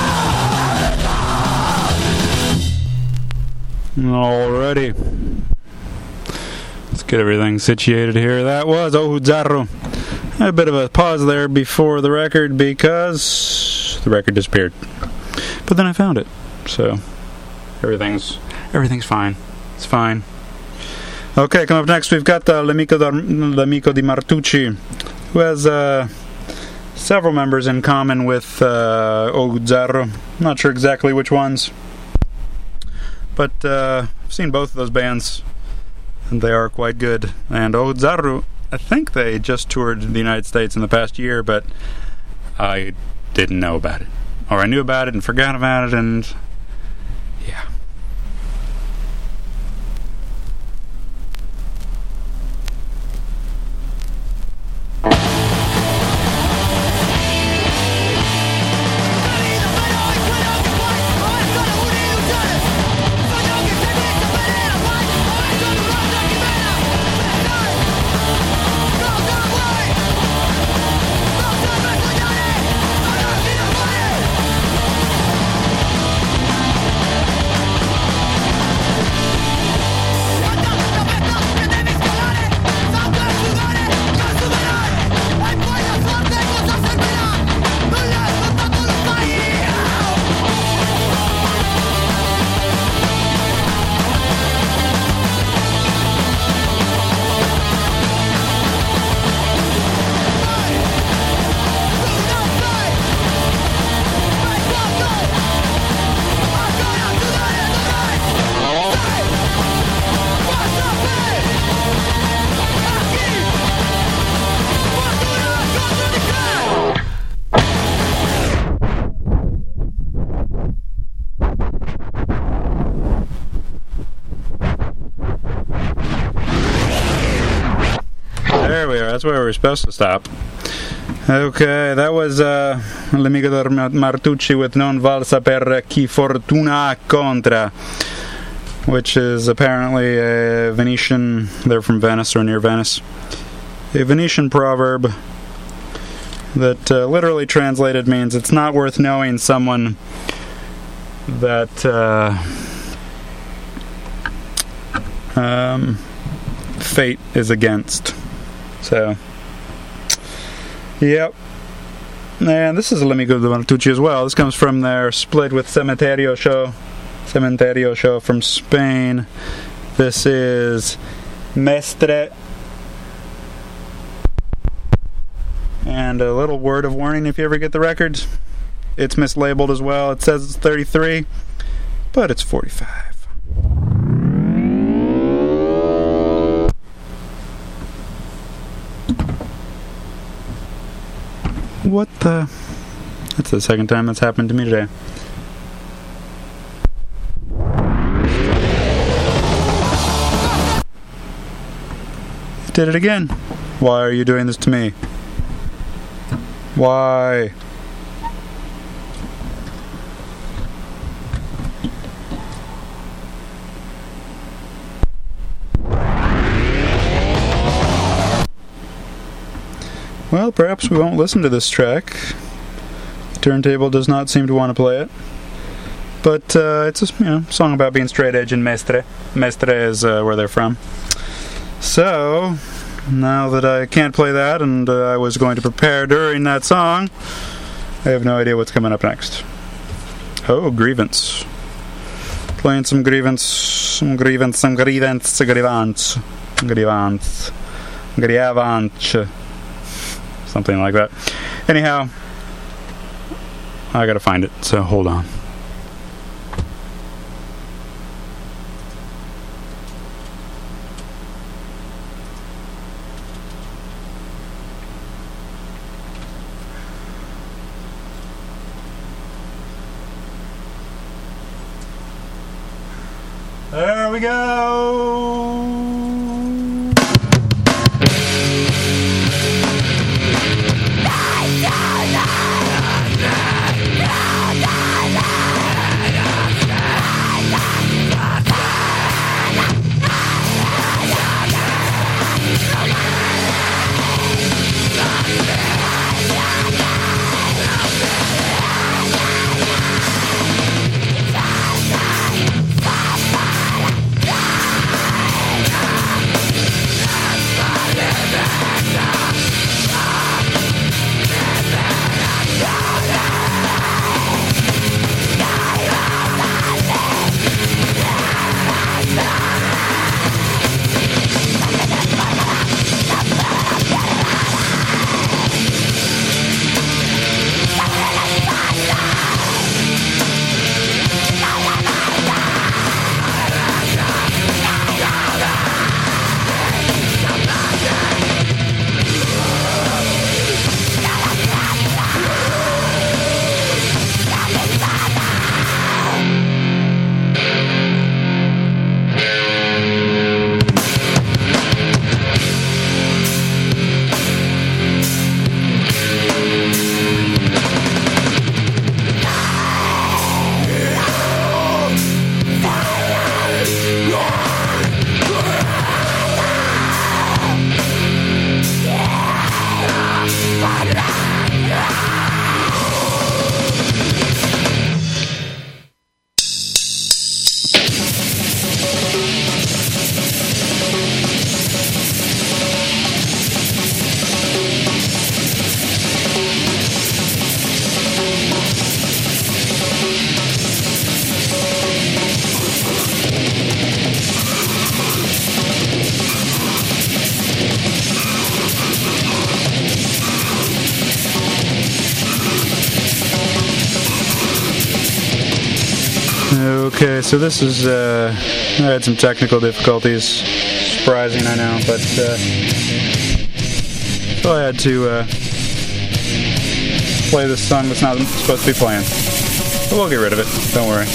Speaker 1: Alrighty. get everything situated here. That was Ohuzarro. Had a bit of a pause there before the record because the record disappeared. But then I found it. So everything's fine. It's fine. Okay, coming up next we've got L'Amico di Martucci, who has several members in common with Ohuzarro. Not sure exactly which ones. But I've seen both of those bands, and they are quite good. And Ohuzarro, I think they just toured the United States in the past year, but I didn't know about it. Or I knew about it and forgot about it, and yeah. There we are. That's where we were supposed to stop. Okay, that was L'Amico di Martucci with Non Valsa per Chi Fortuna Contra, which is apparently a Venetian, they're from Venice or near Venice, a Venetian proverb that literally translated means it's not worth knowing someone that fate is against. So, yep. And this is L'Amico di Martucci as well. This comes from their split with Cementerio show from Spain. This is Mestre. And a little word of warning if you ever get the record. It's mislabeled as well. It says it's 33, but it's 45. What the... That's the second time that's happened to me today. It did it again. Why are you doing this to me? Why? Well, perhaps we won't listen to this track. The turntable does not seem to want to play it. But it's a song about being straight edge in Mestre. Mestre is where they're from. So, now that I can't play that and I was going to prepare during that song, I have no idea what's coming up next. Oh, Grievance. Playing some Grievance. Something like that. Anyhow, I gotta find it, so hold on. There we go. Okay, so this is, I had some technical difficulties. Surprising, I know, but, so I had to, play this song that's not supposed to be playing. But we'll get rid of it, don't worry.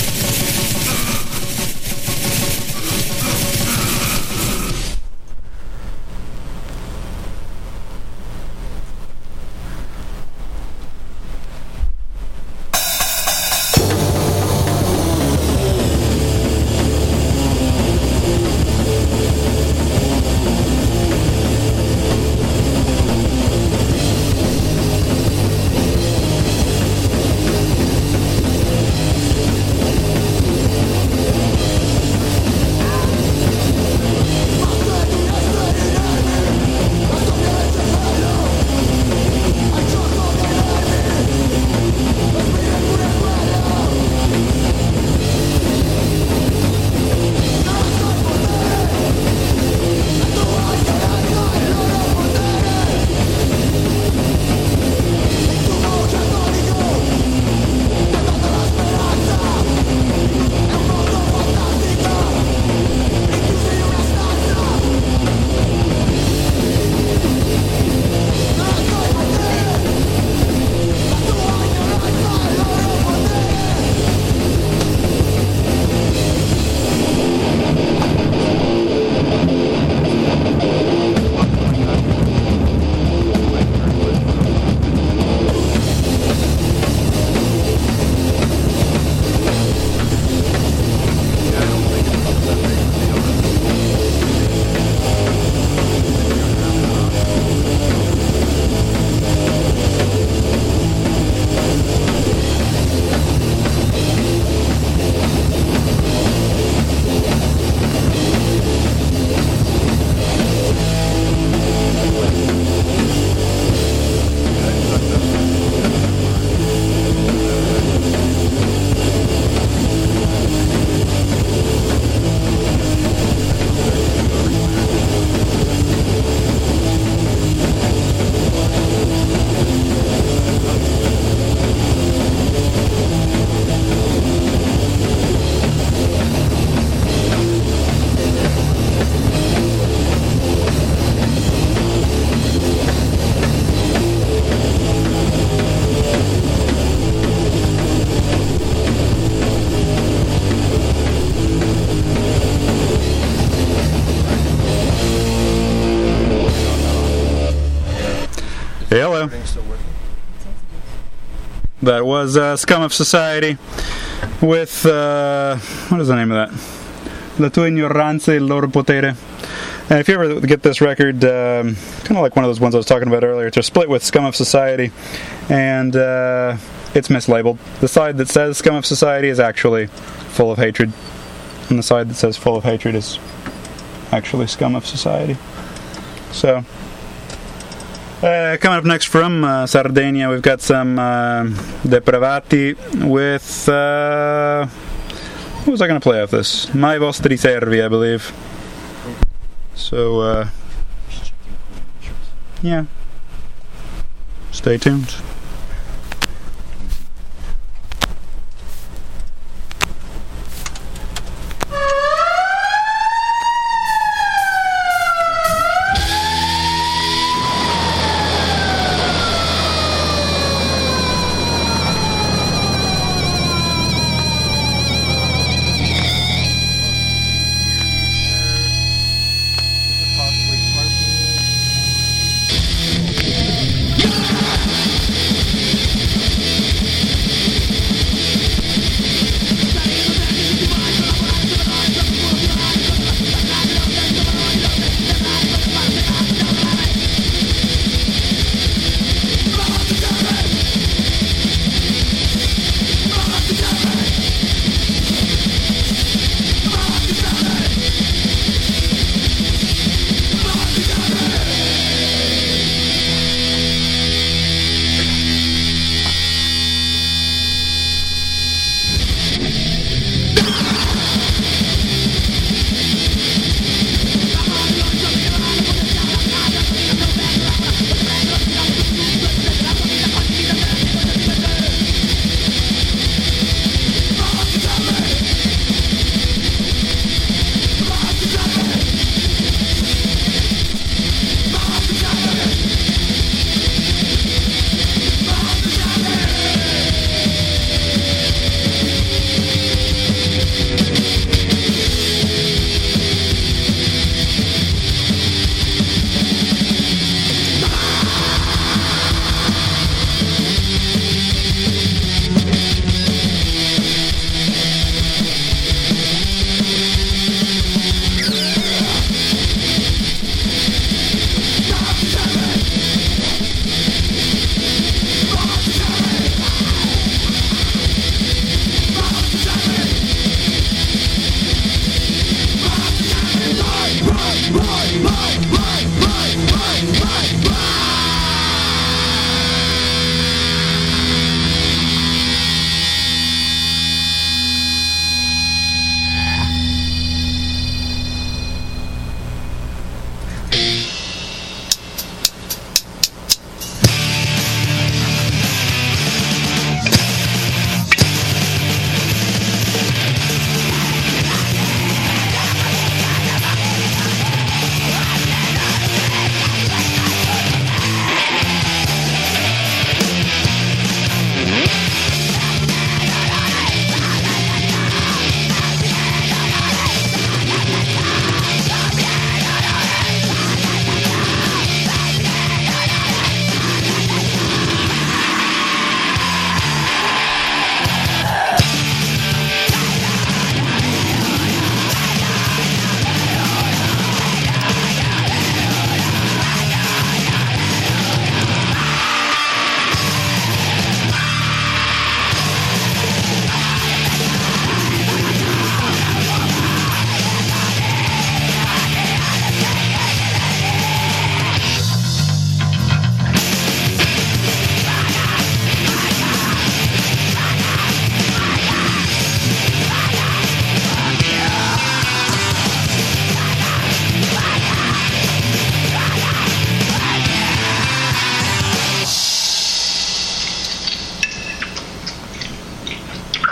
Speaker 1: Hello. That was Scum of Society with, what is the name of that? La tua ignoranza e il loro potere. And if you ever get this record, kind of like one of those ones I was talking about earlier, it's a split with Scum of Society, and it's mislabeled. The side that says Scum of Society is actually Full of Hatred, and the side that says Full of Hatred is actually Scum of Society. So, coming up next from Sardinia, we've got some Depravati with, what was I going to play off this? Mai vostri servi, I believe. So, yeah. Stay tuned.
Speaker 4: Possibly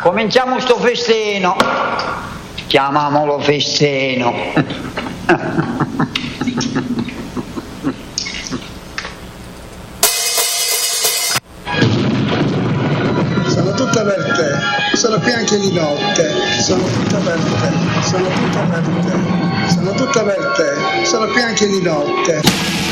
Speaker 8: cominciamo sto festino. Chiamiamolo festino.
Speaker 9: Sono tutta per te, sono qui anche di notte, sono tutta per te, sono tutta per te, sono tutta per te, sono qui anche di notte.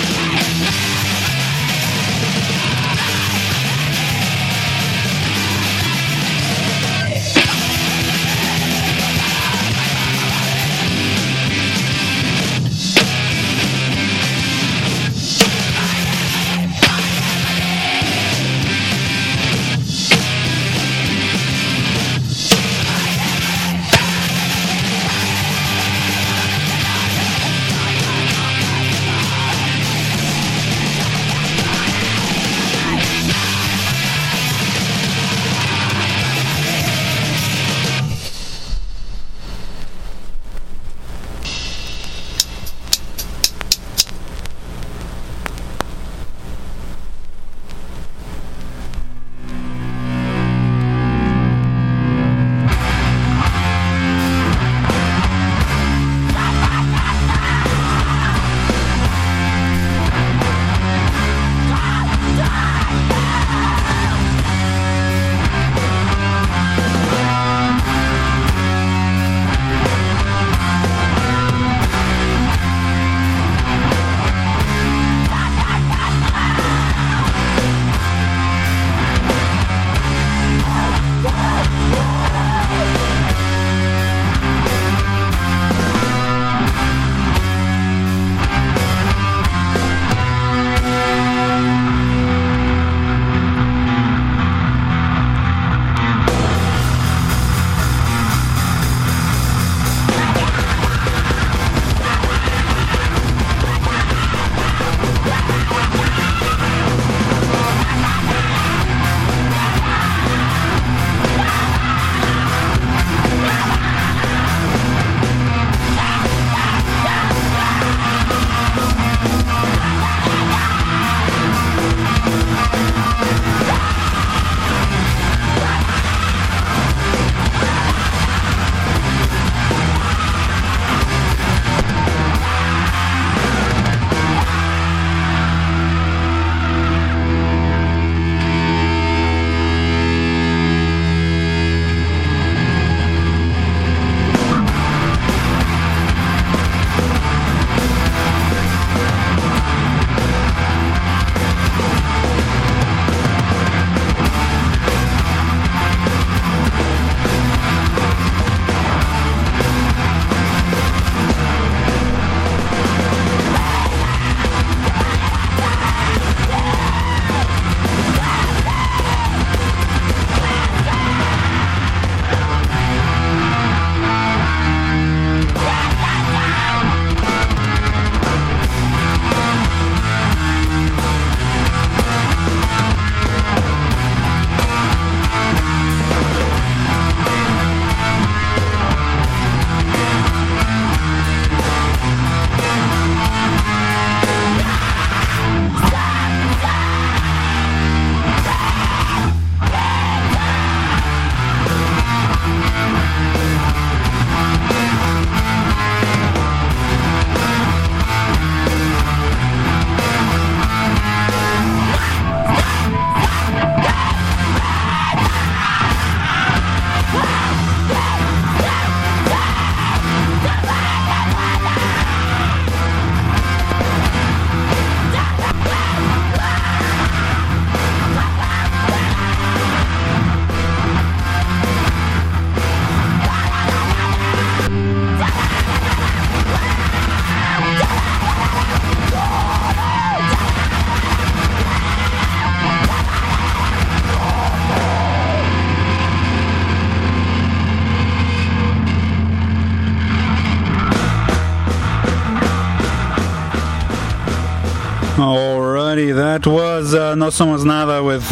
Speaker 1: Alrighty, that was No Somos Nada with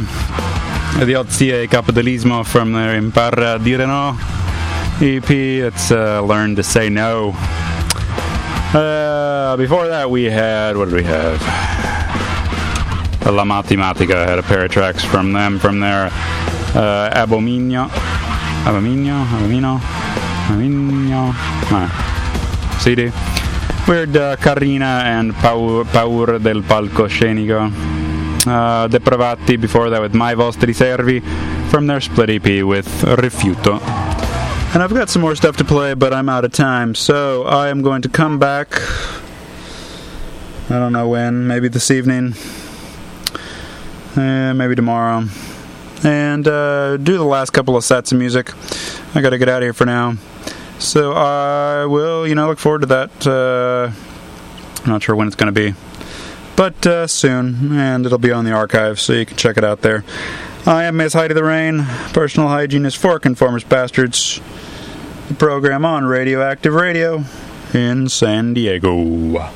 Speaker 1: Idiozia e Capitalismo from their Imparra a Dire No EP. It's Learn to Say No. Before that we had, what did we have? La Matematica. I had a pair of tracks from them, from their Abominio CD. Weird Carina and Paur del Palcoscenico. Depravati before that with Mai Vostri Servi from their split EP with Rifiuto. And I've got some more stuff to play, but I'm out of time, so I am going to come back. I don't know when, maybe this evening, maybe tomorrow, and do the last couple of sets of music. I gotta get out of here for now. So I will, look forward to that. I'm not sure when it's going to be, but soon, and it'll be on the archive, so you can check it out there. I am Miss Heidi the Rain, personal hygienist for Conformist Bastards, the program on Radioactive Radio in San Diego.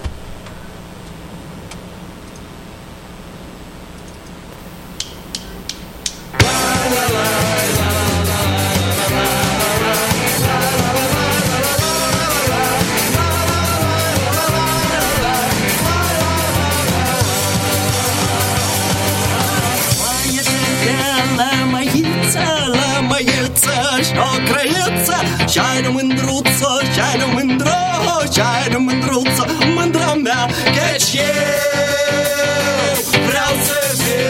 Speaker 10: Și-ai de mândruță, și-ai de mândră, și-ai de mândruță, mândra mea, căci eu vreau să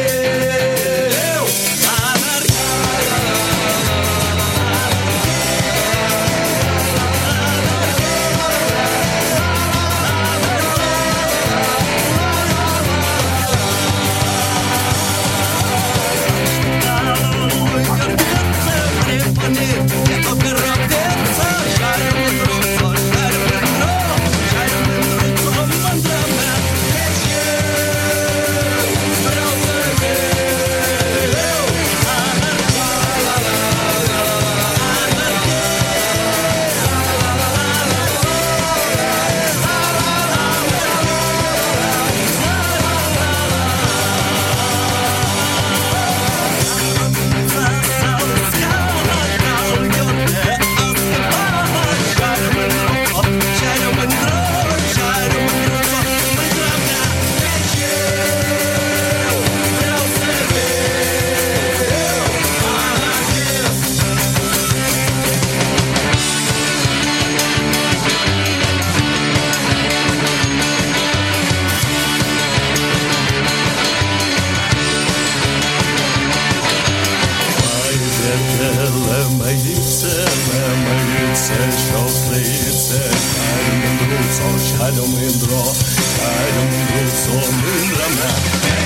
Speaker 10: fiu
Speaker 11: I don't mean draw, I don't mean so,